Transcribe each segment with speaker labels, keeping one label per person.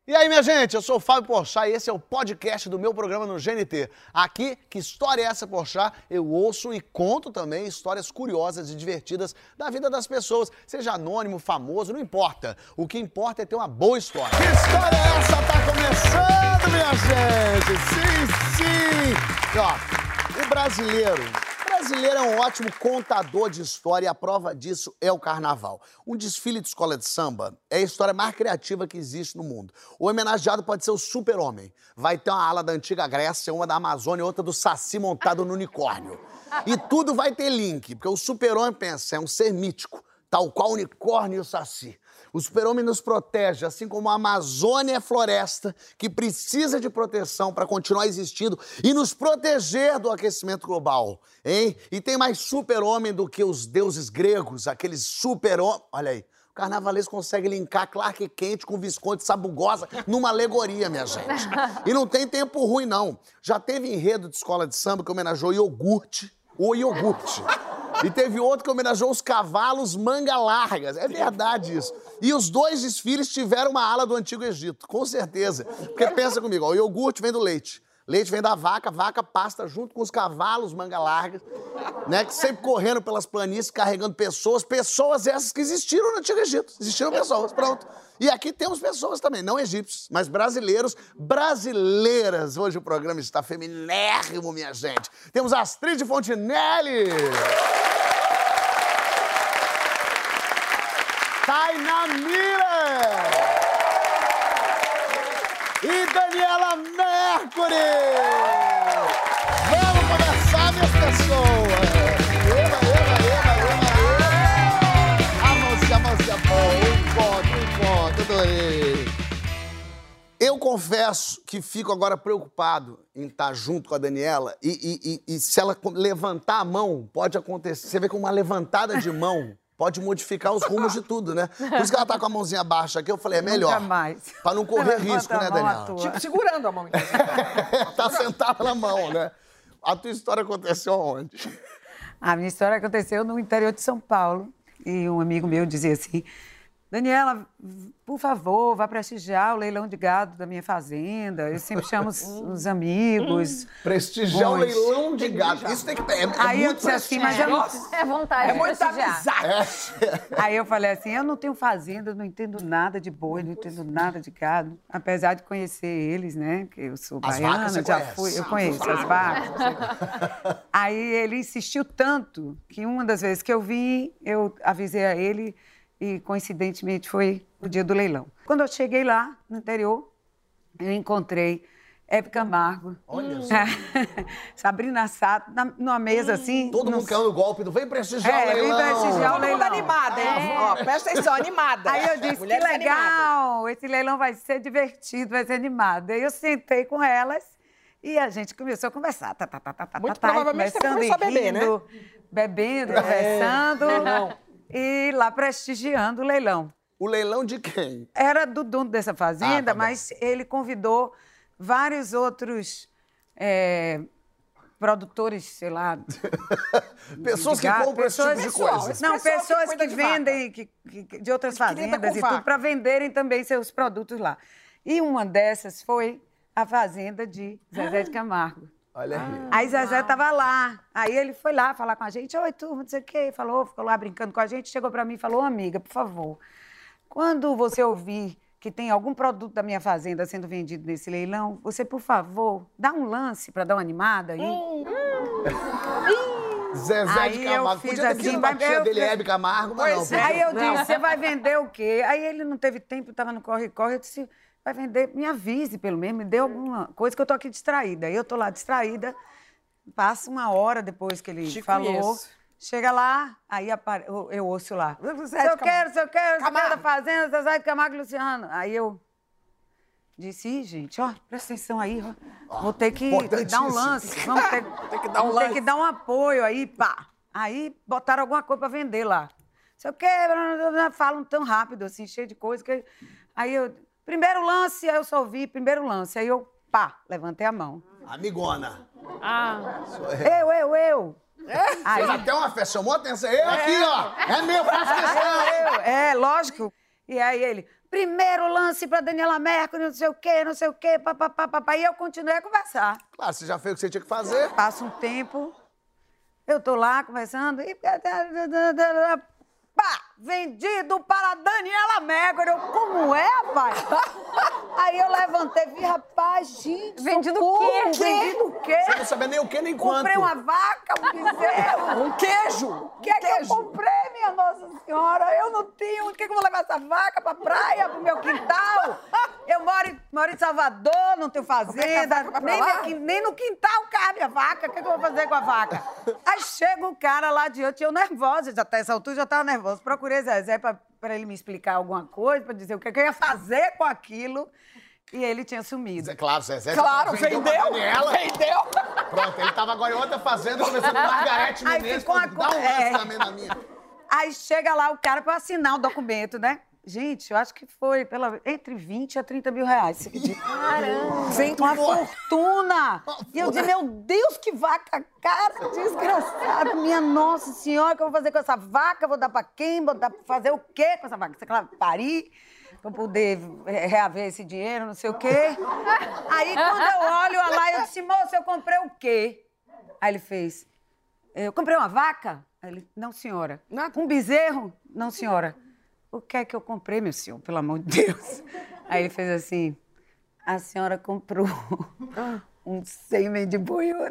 Speaker 1: E aí, minha gente, eu sou o Fábio Porchat e esse é o podcast do meu programa no GNT. Aqui, Que História é Essa, Porchat? Eu ouço e conto também histórias curiosas e divertidas da vida das pessoas, seja anônimo, famoso, não importa. O que importa é ter uma boa história.
Speaker 2: Que história é essa? Tá começando, minha gente! Sim, sim! E, ó, o brasileiro é um ótimo contador de história e a prova disso é o carnaval. Um desfile de escola de samba é a história mais criativa que existe no mundo. O homenageado pode ser o super-homem. Vai ter uma ala da antiga Grécia, uma da Amazônia e outra do Saci montado no unicórnio. E tudo vai ter link, porque o super-homem, pensa, é um ser mítico, tal qual o unicórnio e o Saci. O super-homem nos protege, assim como a Amazônia é floresta, que precisa de proteção para continuar existindo e nos proteger do aquecimento global, hein? E tem mais super-homem do que os deuses gregos, aqueles super-homem... Olha aí, o carnavalesco consegue linkar Clark Kent com Visconde Sabugosa numa alegoria, minha gente. E não tem tempo ruim, não. Já teve enredo de escola de samba que homenageou o iogurte. E teve outro que homenageou os cavalos manga largas. É verdade isso. E os dois desfiles tiveram uma ala do Antigo Egito, com certeza. Porque pensa comigo, ó, o iogurte vem do leite. Leite vem da vaca, vaca pasta junto com os cavalos manga largas, né? Que sempre correndo pelas planícies, carregando pessoas. Pessoas essas que existiram no Antigo Egito. Existiram pessoas, pronto. E aqui temos pessoas também, não egípcios, mas brasileiros, brasileiras. Hoje o programa está feminérrimo, minha gente. Temos Astrid Fontinelli. Tainá Miller! E Daniela Mercury! Vamos começar, minhas pessoas! A mãozinha boa, um ponto, adorei. Eu confesso que fico agora preocupado em estar junto com a Daniela e se ela levantar a mão, pode acontecer. Você vê com uma levantada de mão pode modificar os rumos de tudo, né? Por isso que ela tá com a mãozinha baixa aqui, eu falei, é melhor.
Speaker 3: Nunca mais.
Speaker 2: Pra não correr risco, né, Daniela?
Speaker 3: Tipo, segurando a mão.
Speaker 2: Tá sentada na mão, né? A tua história aconteceu onde?
Speaker 3: A minha história aconteceu no interior de São Paulo. E um amigo meu dizia assim, Daniela, por favor, vá prestigiar o leilão de gado da minha fazenda. Eu sempre chamo os amigos.
Speaker 2: Prestigiar o leilão de gado. Isso tem que...
Speaker 3: Aí eu disse assim, mas eu não...
Speaker 4: É vontade de prestigiar.
Speaker 3: Aí eu falei assim, eu não tenho fazenda, não entendo nada de boi, não entendo nada de gado. Apesar de conhecer eles, né? Que eu sou baiana, já fui, eu conheço as vacas. Aí ele insistiu tanto que uma das vezes que eu vim, eu avisei a ele e, coincidentemente, foi o dia do leilão. Quando eu cheguei lá, no interior, eu encontrei Hebe Camargo.
Speaker 2: Olha só.
Speaker 3: Sabrina Sato, numa mesa assim...
Speaker 2: Todo mundo caiu no golpe do vem prestigiar o leilão.
Speaker 3: Vem prestigiar o leilão.
Speaker 5: Todo mundo animada, hein? Ó, presta atenção, animada.
Speaker 3: Aí eu disse,
Speaker 5: Mulheres
Speaker 3: que legal,
Speaker 5: animadas.
Speaker 3: esse leilão vai ser divertido, vai ser animado. Aí eu sentei com elas e a gente começou a conversar.
Speaker 5: Muito provavelmente você começou a beber, né?
Speaker 3: Bebendo, conversando. E lá prestigiando o leilão.
Speaker 2: O leilão de quem?
Speaker 3: Era do dono dessa fazenda,
Speaker 2: tá bom.
Speaker 3: mas ele convidou vários outros produtores, sei lá...
Speaker 2: Pessoas que compram esse tipo de coisa.
Speaker 3: Não, pessoas
Speaker 5: cuida
Speaker 3: que
Speaker 5: de
Speaker 3: vendem de outras fazendas e tudo, para venderem também seus produtos lá. E uma dessas foi a fazenda de Zezé de Camargo.
Speaker 2: Olha aí.
Speaker 3: Aí Zezé tava lá. Aí ele foi lá falar com a gente. Oi, turma, não sei o quê. Falou, ficou lá brincando com a gente. Chegou pra mim e falou, amiga, por favor, quando você ouvir que tem algum produto da minha fazenda sendo vendido nesse leilão, você, por favor, dá um lance pra dar uma animada aí.
Speaker 2: Zezé de Camargo.
Speaker 3: Fiz
Speaker 2: Podia ter tido uma tia dele, Hebe Camargo, mas não.
Speaker 3: Aí eu disse, você vai vender o quê? Aí ele não teve tempo, tava no corre-corre. Eu disse, vai vender, me avise pelo menos, me dê alguma coisa que eu tô aqui distraída. Aí eu tô lá distraída, passa uma hora depois que ele falou, chega lá, aí eu ouço lá. Se eu quero, da fazenda, Zezé de Camargo e Luciano. Aí eu disse, ih, gente, ó, presta atenção aí, ó. Vou ter que dar um lance, vamos ter que dar um apoio aí, pá. Aí botaram alguma coisa pra vender lá. Se eu quero, falam tão rápido, assim, cheio de coisa, que... Aí eu... Primeiro lance, aí eu só ouvi, primeiro lance. Aí eu, pá, levantei a mão.
Speaker 2: Amigona.
Speaker 3: Eu.
Speaker 2: Aí... Fez até uma festa, chamou a atenção. Eu aqui, ó. É meu, faço questão.
Speaker 3: Lógico. E aí ele, primeiro lance pra Daniela Mercury, não sei o quê, papapá. E eu continuei a conversar.
Speaker 2: Claro, você já fez o que você tinha que fazer.
Speaker 3: Passa um tempo, eu tô lá conversando e... Pá! Vendido para Daniela Mercury. Eu, como é, rapaz? Aí eu levantei e vi, rapaz, gente,
Speaker 4: vendido o quê?
Speaker 3: Vendido o quê?
Speaker 2: Você não sabia nem o que, nem quanto.
Speaker 3: Comprei uma vaca, um bezerro.
Speaker 5: Um queijo.
Speaker 3: O que é que eu comprei, minha Nossa Senhora? Eu não tenho. Por que eu vou levar essa vaca pra praia, pro meu quintal? Eu moro em Salvador, não tenho fazenda. Nem no quintal cabe a vaca. O que eu vou fazer com a vaca? Aí chega o cara lá diante, eu nervosa, já até essa altura já tava nervosa. Procurei Zezé pra ele me explicar alguma coisa, pra dizer o que eu ia fazer com aquilo. E ele tinha sumido.
Speaker 2: Claro, Zezé.
Speaker 5: Claro, vendeu. Vendeu.
Speaker 2: Pronto, ele tava agora em outra fazenda, começando com Margarete Menezes. Dá um lance também na minha.
Speaker 3: Aí chega lá o cara pra assinar o documento, né? Gente, eu acho que foi entre 20 a 30 mil reais.
Speaker 4: Caramba!
Speaker 3: Uma fortuna! E eu disse, meu Deus, que vaca cara, desgraçada! Minha Nossa Senhora, o que eu vou fazer com essa vaca? Vou dar pra quem? Vou dar pra fazer o quê com essa vaca? Você quer parir? Pra poder reaver esse dinheiro, não sei o quê. Aí, quando eu olho lá, eu disse, moço, eu comprei o quê? Aí ele fez, eu comprei uma vaca? Aí ele, não, senhora. Um bezerro? Não, senhora. O que é que eu comprei, meu senhor? Pelo amor de Deus. Aí ele fez assim, a senhora comprou um sêmen de boiúdo.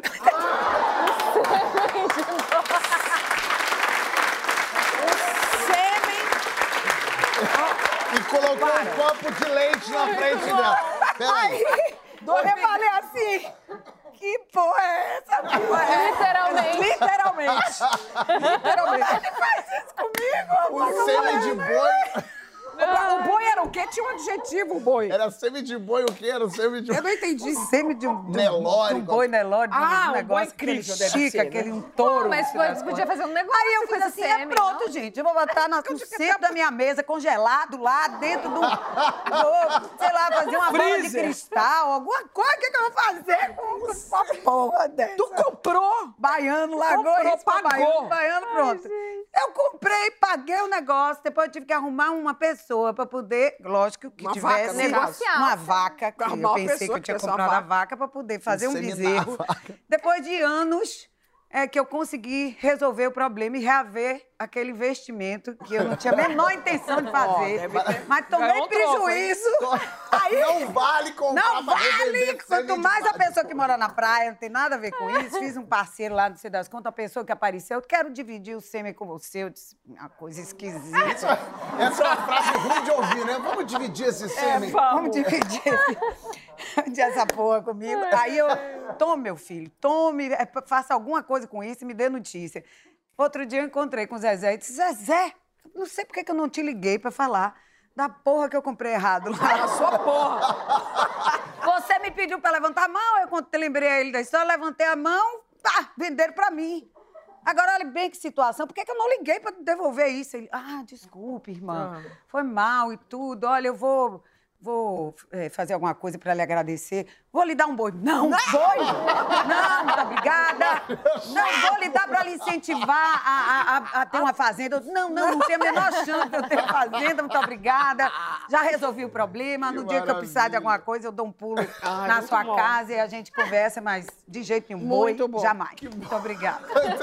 Speaker 2: E colocou um copo de leite na frente dela. Peraí.
Speaker 3: Eu falei assim, que porra é essa?
Speaker 4: Literalmente.
Speaker 3: Ele faz isso comigo?
Speaker 2: Um sêmen de boi.
Speaker 5: O boi era o quê? Tinha um adjetivo, o boi.
Speaker 2: Era sêmen de boi o quê? Era um sêmen de...
Speaker 5: Eu não entendi.
Speaker 3: Sêmen de um
Speaker 2: Nelore.
Speaker 3: um boi Nelore,
Speaker 5: Ah,
Speaker 3: um
Speaker 5: um
Speaker 3: negócio
Speaker 5: boi incrível deve
Speaker 3: chique,
Speaker 5: ser, né?
Speaker 3: aquele um touro.
Speaker 4: Mas podia fazer um negócio.
Speaker 3: Aí eu fiz assim, é
Speaker 4: sêmen,
Speaker 3: pronto,
Speaker 4: não?
Speaker 3: gente. Eu vou botar no centro da minha mesa, congelado, lá dentro do... Vou, sei lá, fazer uma bola de cristal, alguma coisa. O que eu vou fazer com essa porra dessa?
Speaker 5: Tu comprou?
Speaker 3: Baiano, largou
Speaker 5: Comprou,
Speaker 3: isso pra
Speaker 5: pagou.
Speaker 3: Baiano, pronto. Eu comprei, paguei o negócio, depois eu tive que arrumar uma pessoa pra poder, lógico, que
Speaker 5: Uma
Speaker 3: tivesse
Speaker 5: vaca, no caso.
Speaker 3: uma vaca, que
Speaker 5: Arrumar
Speaker 3: eu
Speaker 5: uma
Speaker 3: pensei que
Speaker 5: pessoa
Speaker 3: eu tinha
Speaker 5: que tivesse
Speaker 3: comprado
Speaker 5: uma
Speaker 3: a vaca pra poder fazer um
Speaker 2: Inseminar
Speaker 3: bezerro.
Speaker 2: a vaca.
Speaker 3: Depois de anos, que eu consegui resolver o problema e reaver aquele investimento que eu não tinha a menor intenção de fazer. Mas tomei
Speaker 5: Ganhou um troco,
Speaker 3: prejuízo. Aí,
Speaker 2: Não vale comprar
Speaker 3: não
Speaker 2: pra
Speaker 3: vale!
Speaker 2: revender
Speaker 3: Quanto
Speaker 2: sêmen de
Speaker 3: mais a
Speaker 2: vaca.
Speaker 3: pessoa que mora na praia, não tem nada a ver com isso. Fiz um parceiro lá, não sei das contas, a pessoa que apareceu, eu quero dividir o sêmen com você. Eu disse, uma coisa esquisita.
Speaker 2: Essa é uma frase ruim de ouvir, né? Vamos dividir esse sêmen.
Speaker 3: Vamos dividir essa porra comigo. Aí eu, tome, meu filho, tome, faça alguma coisa com isso e me dê notícia. Outro dia eu encontrei com o Zezé e disse, Zezé, não sei por que eu não te liguei pra falar da porra que eu comprei errado lá.
Speaker 5: A sua porra.
Speaker 3: Você me pediu pra levantar a mão, eu lembrei a ele da história, levantei a mão, venderam pra mim. Agora, olha bem que situação, por que eu não liguei pra devolver isso? Ele, desculpe, irmã, foi mal e tudo, olha, eu vou fazer alguma coisa pra lhe agradecer. Vou lhe dar um boi. Não, boi? Não, muito obrigada. Não, vou lhe dar pra lhe incentivar a ter uma fazenda. Não tenho a menor chance de eu ter fazenda, muito obrigada. Já resolvi o problema. No dia que eu precisar de alguma coisa, eu dou um pulo na sua casa e a gente conversa, mas de jeito nenhum, boi,
Speaker 5: Muito bom.
Speaker 3: jamais. Muito obrigada.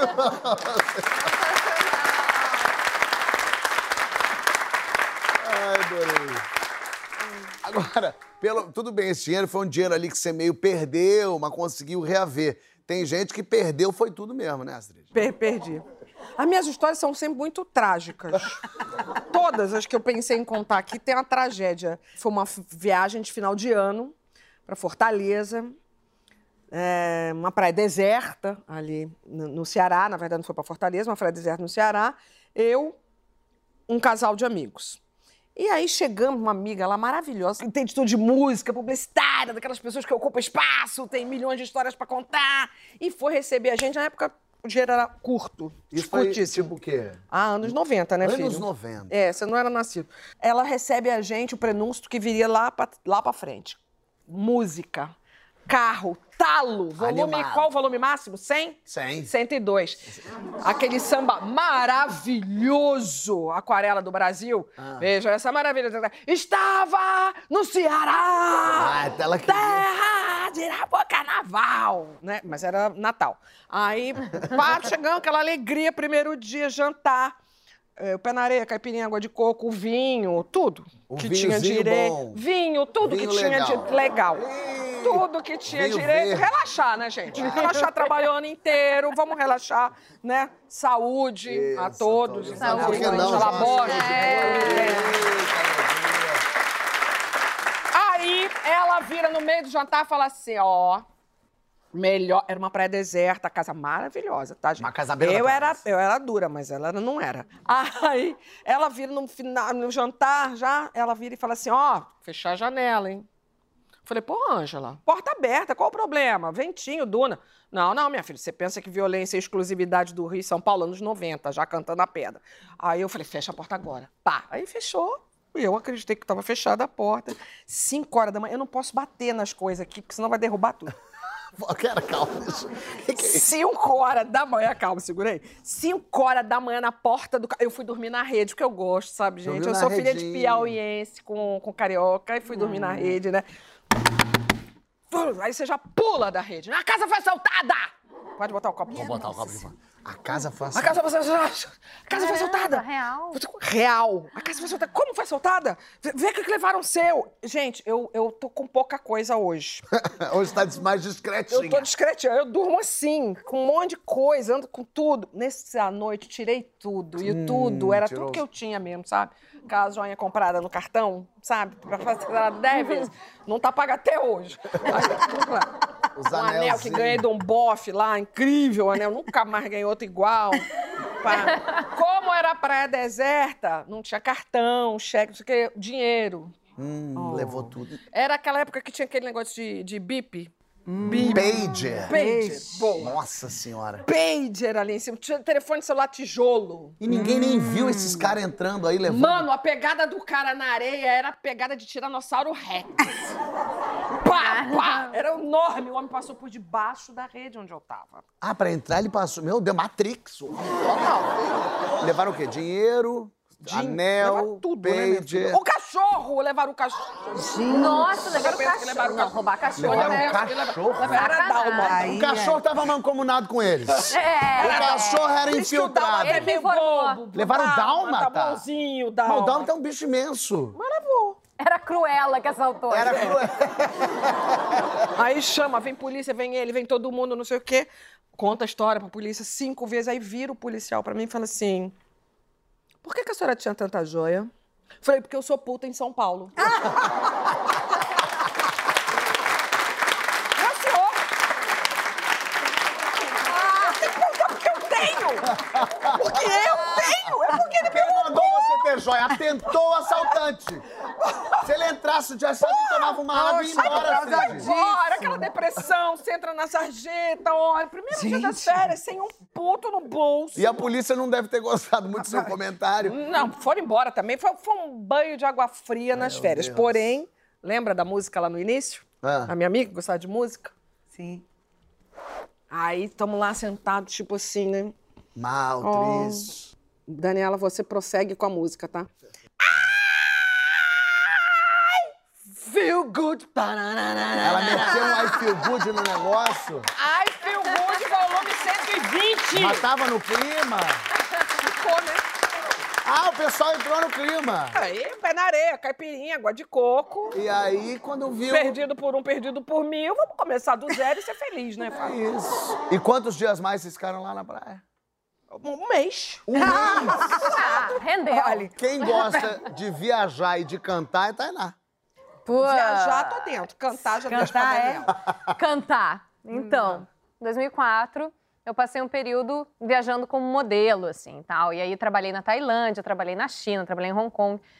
Speaker 2: Ai, adorei. Agora, tudo bem, esse dinheiro foi um dinheiro ali que você meio perdeu, mas conseguiu reaver. Tem gente que perdeu, foi tudo mesmo, né, Astrid?
Speaker 5: Perdi. As minhas histórias são sempre muito trágicas. Todas as que eu pensei em contar aqui tem uma tragédia. Foi uma viagem de final de ano para Fortaleza, uma praia deserta ali no Ceará. Na verdade, não foi para Fortaleza, uma praia deserta no Ceará. Eu, um casal de amigos. E aí chegamos, uma amiga lá maravilhosa, entende tudo de música, publicitária, daquelas pessoas que ocupam espaço, tem milhões de histórias pra contar. E foi receber a gente. Na época, o dinheiro era curto,
Speaker 2: Isso foi
Speaker 5: curtíssimo.
Speaker 2: tipo o quê?
Speaker 5: Anos 90, né, filho?
Speaker 2: Anos 90.
Speaker 5: Você não era nascido. Ela recebe a gente, o prenúncio que viria lá pra frente. Música. carro, talo, volume,
Speaker 2: Animado.
Speaker 5: qual o volume máximo? 100?
Speaker 2: 100.
Speaker 5: 102. Aquele samba maravilhoso, Aquarela do Brasil. Veja essa maravilha. Estava no Ceará,
Speaker 2: Ela queria.
Speaker 5: terra de Carnaval, né? Mas era Natal. Aí, chegando aquela alegria, primeiro dia, jantar. O pé na areia, caipirinha, água de coco, o vinho, tudo
Speaker 2: O
Speaker 5: que tinha
Speaker 2: vinhozinho
Speaker 5: direito.
Speaker 2: bom.
Speaker 5: Vinho, tudo
Speaker 2: Vinho
Speaker 5: que tinha
Speaker 2: legal.
Speaker 5: de legal. Tudo que tinha
Speaker 2: Vinho
Speaker 5: direito.
Speaker 2: verde.
Speaker 5: Relaxar, né, gente? Relaxar trabalhou o ano inteiro, vamos relaxar, né? Saúde a todos.
Speaker 4: Saúde.
Speaker 2: Por que não,
Speaker 5: Elabora. Aí ela vira no meio do jantar e fala assim, ó... Melhor, era uma praia deserta, casa maravilhosa, tá, gente?
Speaker 2: Uma casa à beira da
Speaker 5: eu
Speaker 2: praia.
Speaker 5: era dura, mas ela não era. Aí, ela vira no final, no jantar já, ela vira e fala assim, ó, fechar a janela, hein? Falei, pô, Ângela, porta aberta, qual o problema? Ventinho, duna. Não, minha filha, você pensa que violência e exclusividade do Rio e São Paulo, anos 90, já cantando a pedra. Aí eu falei, fecha a porta agora. Pá, aí fechou. E eu acreditei que estava fechada a porta. 5 horas da manhã, eu não posso bater nas coisas aqui, porque senão vai derrubar tudo.
Speaker 2: Cara, calma.
Speaker 5: 5 horas da manhã, calma, segura aí. 5 horas da manhã na porta do carro. Eu fui dormir na rede, porque eu gosto, sabe, gente?
Speaker 2: Dormiu
Speaker 5: Eu
Speaker 2: na
Speaker 5: sou filha de
Speaker 2: redinha.
Speaker 5: piauiense com carioca e fui dormir na rede, né? Aí você já pula da rede. A casa foi assaltada! Pode botar o copo.
Speaker 2: Vou botar o copo de fora. A casa foi
Speaker 5: A casa foi assaltada. A casa foi assaltada.
Speaker 4: Real.
Speaker 5: Real. A casa foi assaltada. Como foi assaltada? Vê que levaram o seu. Gente, eu tô com pouca coisa hoje.
Speaker 2: Hoje tá mais discretinha.
Speaker 5: Eu tô discretinha, eu durmo assim, com um monte de coisa, ando com tudo. Nessa noite, tirei tudo. E tudo, era
Speaker 2: tirou.
Speaker 5: tudo que eu tinha mesmo, sabe? Aquela joinha comprada no cartão, sabe? Pra fazer ela 10 vezes. Não tá paga até hoje.
Speaker 2: Os
Speaker 5: Um anel que
Speaker 2: anelzinhos.
Speaker 5: ganhei de um bofe lá, incrível anel. Nunca mais ganhei outro igual. Pá. Como era praia deserta, não tinha cartão, cheque, não sei o quê, dinheiro.
Speaker 2: Levou tudo.
Speaker 5: Era aquela época que tinha aquele negócio de bip.
Speaker 2: Pager.
Speaker 5: Pager. Bom.
Speaker 2: Nossa senhora.
Speaker 5: Pager ali em cima. Tinha telefone celular tijolo.
Speaker 2: E ninguém nem viu esses caras entrando aí, levando.
Speaker 5: Mano, a pegada do cara na areia era a pegada de Tiranossauro Rex. Pá! Era enorme. O homem passou por debaixo da rede onde eu tava.
Speaker 2: Ah, pra entrar ele passou. Meu Deus, Matrix. Total. Levaram o quê? Dinheiro, anel,
Speaker 5: Levaram tudo, né, minha
Speaker 2: pager.
Speaker 5: filha? O cachorro! Levaram o cachorro.
Speaker 4: Nossa, levaram o
Speaker 5: pensa que
Speaker 4: cachorro.
Speaker 5: levaram o
Speaker 4: Não,
Speaker 5: cachorro.
Speaker 4: roubar cachorro.
Speaker 2: Levaram
Speaker 4: né?
Speaker 2: um cachorro?
Speaker 5: Era dálmata.
Speaker 3: Aí,
Speaker 2: O cachorro tava mancomunado com eles.
Speaker 4: É.
Speaker 2: O cachorro era
Speaker 5: Por isso que o dálmata
Speaker 2: infiltrado.
Speaker 5: é meio
Speaker 4: Informou.
Speaker 5: bobo.
Speaker 2: Levaram o dálmata?
Speaker 5: Tá bonzinho, o
Speaker 2: Mas
Speaker 5: dálmata.
Speaker 2: o Dálmata é um bicho imenso.
Speaker 5: Mas levou.
Speaker 4: Era Cruella que assaltou.
Speaker 2: Era cruel.
Speaker 5: Aí chama, vem polícia, vem ele, vem todo mundo, não sei o quê. Conta a história pra polícia 5 vezes. Aí vira o policial pra mim e fala assim... Por que a senhora tinha tanta joia? Falei, porque eu sou puta em São Paulo. Senhor. Tem que perguntar porque eu tenho. Porque eu tenho. É porque ele
Speaker 2: Quem mandou você ter joia? Atentou o assaltante. Se ele entrasse, já sabe que tomava uma água e ia embora, Cid.
Speaker 5: Bora, aquela depressão, você entra na sarjeta, olha, primeiro dia das férias, sem um puto no bolso.
Speaker 2: E a polícia não deve ter gostado muito do seu comentário.
Speaker 5: Não, foram embora também. Foi um banho de água fria nas férias.
Speaker 2: Deus.
Speaker 5: Porém, lembra da música lá no início?
Speaker 2: Ah.
Speaker 5: A minha amiga que gostava de música?
Speaker 3: Sim.
Speaker 5: Aí, estamos lá sentados, tipo assim, né?
Speaker 2: Mal, triste.
Speaker 5: Daniela, você prossegue com a música, tá? Feel good.
Speaker 2: Ela meteu um I feel good no negócio.
Speaker 5: I feel good, volume 120.
Speaker 2: Mas tava no clima.
Speaker 5: Ficou, né?
Speaker 2: Ah, o pessoal entrou no clima.
Speaker 5: Aí, pé na areia, caipirinha, água de coco.
Speaker 2: E aí, quando viu...
Speaker 5: Perdido por um, perdido por mil. Vamos começar do zero e ser feliz, né, Fábio?
Speaker 2: Isso. E quantos dias mais vocês ficaram lá na praia?
Speaker 5: Um mês.
Speaker 2: Um mês.
Speaker 4: Ah, rendeu.
Speaker 5: Olha,
Speaker 2: Quem gosta de viajar e de cantar é Tainá.
Speaker 4: Pô,
Speaker 5: viajar, tô dentro. Cantar, já deixa pra
Speaker 3: Cantar, é?
Speaker 5: Daniela.
Speaker 4: Cantar. Então, em 2004, eu passei um período viajando como modelo, assim, tal. E aí trabalhei na Tailândia, trabalhei na China, trabalhei em Hong Kong.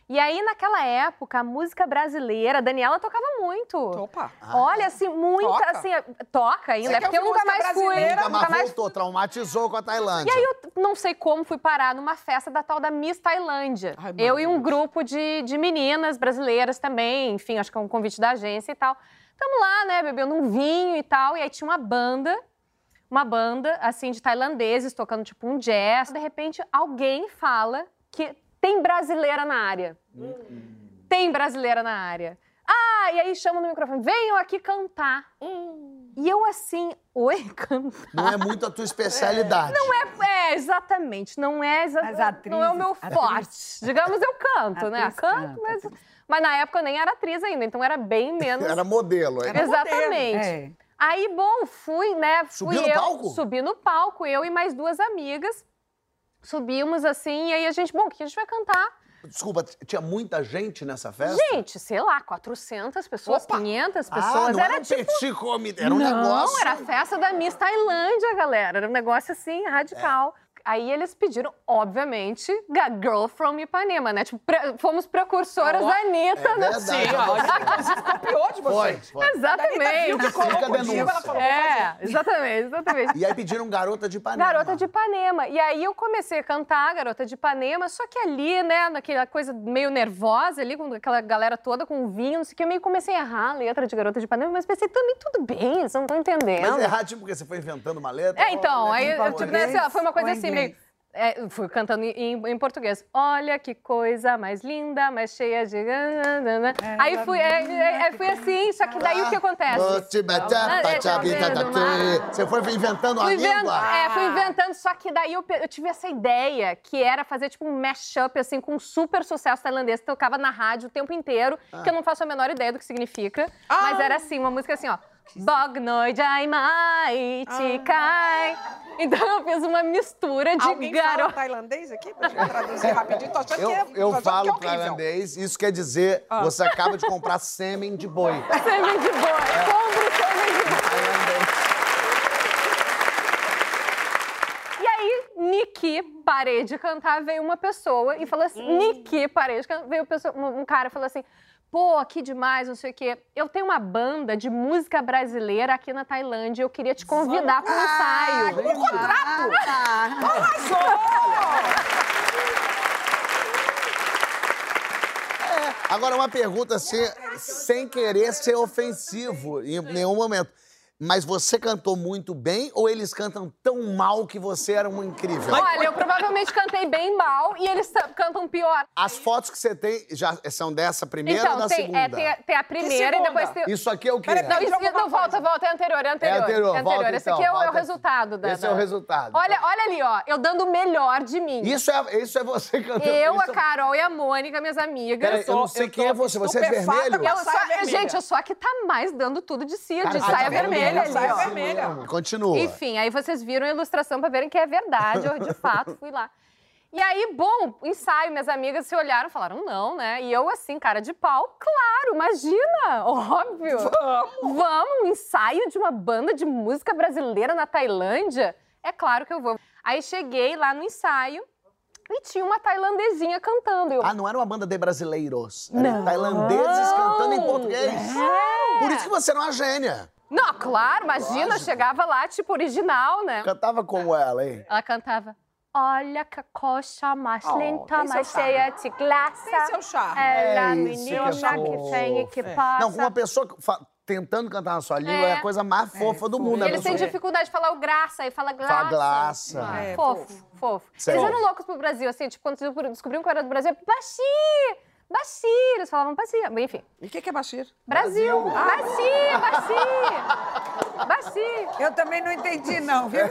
Speaker 4: E aí, naquela época, a música brasileira, a Daniela tocava muito.
Speaker 5: Opa.
Speaker 4: Olha, assim, muita,
Speaker 5: Toca?
Speaker 4: assim, toca ainda,
Speaker 5: Você quer
Speaker 4: porque eu
Speaker 5: ouvir
Speaker 4: nunca
Speaker 5: música
Speaker 4: mais fui.
Speaker 5: brasileira?
Speaker 1: Nunca mais voltou, traumatizou com a Tailândia.
Speaker 4: E aí eu não sei como fui parar numa festa da tal da Miss Tailândia.
Speaker 5: Ai,
Speaker 4: Eu e um
Speaker 5: maravilhoso.
Speaker 4: grupo de meninas brasileiras também, enfim, acho que é um convite da agência e tal. Tamo lá, né, bebendo um vinho e tal, e aí tinha uma banda, assim, de tailandeses tocando tipo um jazz. De repente, alguém fala que tem brasileira na área. Tem brasileira na área. Ah, e aí chama no microfone, venham aqui cantar. E eu assim, oi, cantar?
Speaker 1: Não é muito a tua especialidade.
Speaker 4: Exatamente. Não é
Speaker 3: As atrizes,
Speaker 4: não é o meu forte. Digamos, eu canto, né?
Speaker 3: Atriz
Speaker 4: Canto,
Speaker 3: canta,
Speaker 4: mas na época eu nem era atriz ainda, então era bem menos.
Speaker 1: Era modelo. Era...
Speaker 4: Exatamente.
Speaker 3: É.
Speaker 4: Aí, bom, fui, né?
Speaker 1: Subiu no palco?
Speaker 4: Subi no palco, eu e mais 2 amigas. Subimos assim, e aí a gente, bom, o que a gente vai cantar?
Speaker 1: Desculpa, tinha muita gente nessa festa?
Speaker 4: Gente, sei lá, 400 pessoas,
Speaker 5: Opa!
Speaker 4: 500
Speaker 1: Ah,
Speaker 4: pessoas.
Speaker 1: não era um petit comité, era um
Speaker 4: Não,
Speaker 1: negócio...
Speaker 4: era a festa da Miss Tailândia, galera. Era um negócio assim, radical. Aí eles pediram, obviamente, Girl from Ipanema, né? Tipo, fomos precursoras da Anitta.
Speaker 1: É
Speaker 4: né?
Speaker 1: verdade.
Speaker 5: Inclusive, copiou de vocês.
Speaker 1: Foi.
Speaker 4: Exatamente.
Speaker 1: Fica a denúncia.
Speaker 5: Ela falou, vou fazer.
Speaker 4: Exatamente.
Speaker 1: E aí pediram Garota de Ipanema.
Speaker 4: Garota de Ipanema. E aí eu comecei a cantar Garota de Ipanema, só que ali, né, naquela coisa meio nervosa ali, com aquela galera toda com vinho, não sei o que, eu meio comecei a errar a letra de Garota de Ipanema, mas pensei, também tudo bem, vocês não estão entendendo.
Speaker 1: Mas errar, tipo, porque você foi inventando uma letra?
Speaker 4: Então, aí
Speaker 3: em
Speaker 4: tipo, né, sei lá, foi uma coisa
Speaker 3: ou em
Speaker 4: assim, meio...
Speaker 3: inglês?
Speaker 4: Fui cantando em português. Olha que coisa mais linda, mais cheia de... Aí fui assim, só que daí o que acontece?
Speaker 1: Você foi inventando a
Speaker 4: Fui
Speaker 1: língua?
Speaker 4: fui inventando, só que daí eu tive essa ideia, que era fazer tipo um mashup, assim, com um super sucesso tailandês, que tocava na rádio o tempo inteiro, que eu não faço a menor ideia do que significa, mas era assim, uma música assim, ó. Bog noi jai mai chi kai. Então eu fiz uma mistura de
Speaker 5: Alguém fala
Speaker 4: garota.
Speaker 5: tailandês aqui pra gente traduzir rapidinho? Tô achando que
Speaker 1: Eu
Speaker 5: tô achando
Speaker 1: falo
Speaker 5: que é horrível.
Speaker 1: tailandês, isso quer dizer você acaba de comprar sêmen de boi.
Speaker 4: Sêmen de boi. Compro sêmen de boi.
Speaker 1: Tailandês.
Speaker 4: E aí, Niki, parei de cantar, veio uma pessoa e falou assim, Niki, parei de cantar, veio um cara e falou assim, pô, que demais, não sei o quê. Eu tenho uma banda de música brasileira aqui na Tailândia, eu queria te convidar para um ensaio.
Speaker 5: Um contrato!
Speaker 1: Agora, uma pergunta assim, sem querer ser ofensivo em nenhum momento. Mas você cantou muito bem ou eles cantam tão mal que você era um incrível?
Speaker 4: Olha, eu provavelmente cantei bem mal e eles cantam pior.
Speaker 1: As fotos que você tem já são dessa primeira ou
Speaker 4: Então,
Speaker 1: da
Speaker 4: tem,
Speaker 1: segunda?
Speaker 4: tem a primeira e
Speaker 5: segunda?
Speaker 4: depois tem...
Speaker 1: Isso aqui é o quê?
Speaker 5: Peraí,
Speaker 4: Não,
Speaker 5: Entrou alguma
Speaker 4: volta, é anterior, é anterior.
Speaker 1: É anterior, volta,
Speaker 4: Esse
Speaker 1: então,
Speaker 4: aqui é o
Speaker 1: volta.
Speaker 4: resultado.
Speaker 1: Esse é o resultado.
Speaker 4: Olha ali, ó, eu dando o melhor de mim.
Speaker 1: Isso é você cantando.
Speaker 4: Eu,
Speaker 1: isso
Speaker 4: a Carol e a Mônica, minhas amigas.
Speaker 1: Peraí, eu não sei
Speaker 5: eu
Speaker 1: quem é
Speaker 5: tô
Speaker 1: você. Você é
Speaker 5: estupefata
Speaker 1: vermelho?
Speaker 5: com a saia vermelha.
Speaker 4: Gente, eu sou a que tá mais dando tudo de si,
Speaker 1: Cara,
Speaker 4: de
Speaker 1: você
Speaker 4: saia
Speaker 1: tá
Speaker 4: vermelha ali,
Speaker 5: saia
Speaker 4: ó.
Speaker 5: vermelha.
Speaker 1: Continua.
Speaker 4: Enfim, aí vocês viram a ilustração pra verem que é verdade, eu de fato fui lá. E aí, bom, ensaio, minhas amigas se olharam e falaram não, né? E eu assim, cara de pau, claro, imagina, óbvio. Vamos, um ensaio de uma banda de música brasileira na Tailândia? É claro que eu vou. Aí cheguei lá no ensaio e tinha uma tailandesinha cantando. Eu,
Speaker 1: Ah, não era uma banda de brasileiros. Era tailandeses cantando em português. Por isso que você era uma gênia.
Speaker 4: não, claro, imagina, eu chegava lá, tipo, original, né?
Speaker 1: Cantava como ela, hein?
Speaker 4: Ela cantava, olha que coxa mais
Speaker 5: Oh,
Speaker 4: lenta,
Speaker 5: tem seu
Speaker 4: mais
Speaker 5: charme.
Speaker 4: cheia de graça.
Speaker 5: Tem seu charme.
Speaker 4: Ela,
Speaker 1: É isso
Speaker 4: menina
Speaker 1: que é
Speaker 4: que vem e que
Speaker 1: fofo.
Speaker 4: passa.
Speaker 1: Não, com uma pessoa tentando cantar na sua língua é a coisa mais fofa do mundo. né?
Speaker 4: Eles têm
Speaker 1: Pessoa-
Speaker 4: dificuldade de falar o graça e fala glaça.
Speaker 1: Fala glaça.
Speaker 5: É,
Speaker 4: Fofo, fofo.
Speaker 1: Sério?
Speaker 4: Eles eram loucos pro Brasil, assim, tipo, quando descobriram que eu era do Brasil, Baxi! Baxi! Eles falavam Baxi. Enfim,
Speaker 5: E o que é Bashir?
Speaker 4: Brasil! Baxi! Baxi!
Speaker 3: Eu também não entendi, não, viu?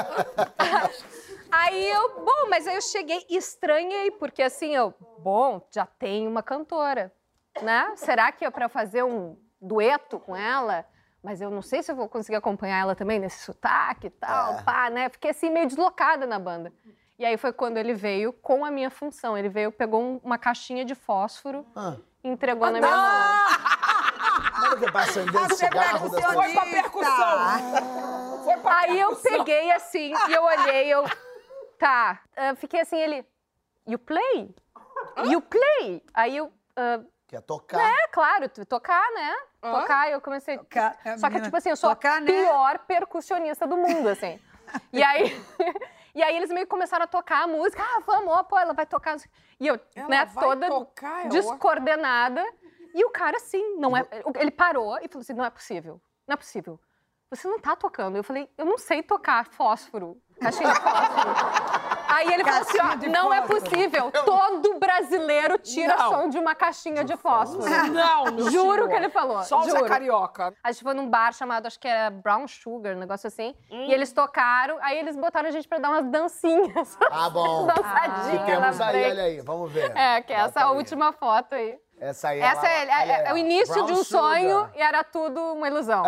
Speaker 4: Aí mas aí eu cheguei e estranhei, porque assim, já tem uma cantora, né? Será que é pra fazer um dueto com ela? Mas eu não sei se eu vou conseguir acompanhar ela também nesse sotaque e tal, pá, né? Fiquei assim meio deslocada na banda. E aí foi quando ele veio com a minha função. Ele veio, pegou uma caixinha de fósforo e entregou na minha mão.
Speaker 1: Olha que pra acender o cigarro das
Speaker 5: Foi pra percussão. Foi pra
Speaker 4: Aí eu peguei assim, e eu olhei, tá. Fiquei assim, ele, you play? E o play. Aí eu...
Speaker 1: Quer tocar.
Speaker 4: claro, tocar, né? Tocar, eu comecei...
Speaker 3: Tocar,
Speaker 4: Só que, tipo assim, eu sou
Speaker 3: tocar,
Speaker 4: a
Speaker 3: né?
Speaker 4: pior percussionista do mundo, assim. E aí... E aí eles meio que começaram a tocar a música. Vamos, pô, ela vai tocar. E eu,
Speaker 5: Ela
Speaker 4: né,
Speaker 5: vai
Speaker 4: toda
Speaker 5: tocar,
Speaker 4: descoordenada. E o cara, assim, não é... Ele parou e falou assim, não é possível. Não é possível. Você não tá tocando. Eu falei, eu não sei tocar fósforo. Caixinha de fósforo. Aí ele falou assim, ó, não é possível. Todo brasileiro tira som de uma caixinha de fósforo.
Speaker 5: Não, meu
Speaker 4: Juro
Speaker 5: senhor.
Speaker 4: que ele falou.
Speaker 5: Só o Zé
Speaker 4: juro.
Speaker 5: Carioca.
Speaker 4: A gente foi num bar chamado, acho que era Brown Sugar, um negócio assim. E eles tocaram, aí eles botaram a gente pra dar umas dancinhas.
Speaker 1: Ah, bom.
Speaker 4: Dançadinha
Speaker 1: Que temos
Speaker 4: na
Speaker 1: aí,
Speaker 4: frente.
Speaker 1: olha aí, vamos ver.
Speaker 4: Que é essa
Speaker 1: Bota aí.
Speaker 4: última foto aí.
Speaker 1: Essa aí
Speaker 4: Essa é o início
Speaker 1: Brown
Speaker 4: de um
Speaker 1: Sugar.
Speaker 4: sonho e era tudo uma ilusão.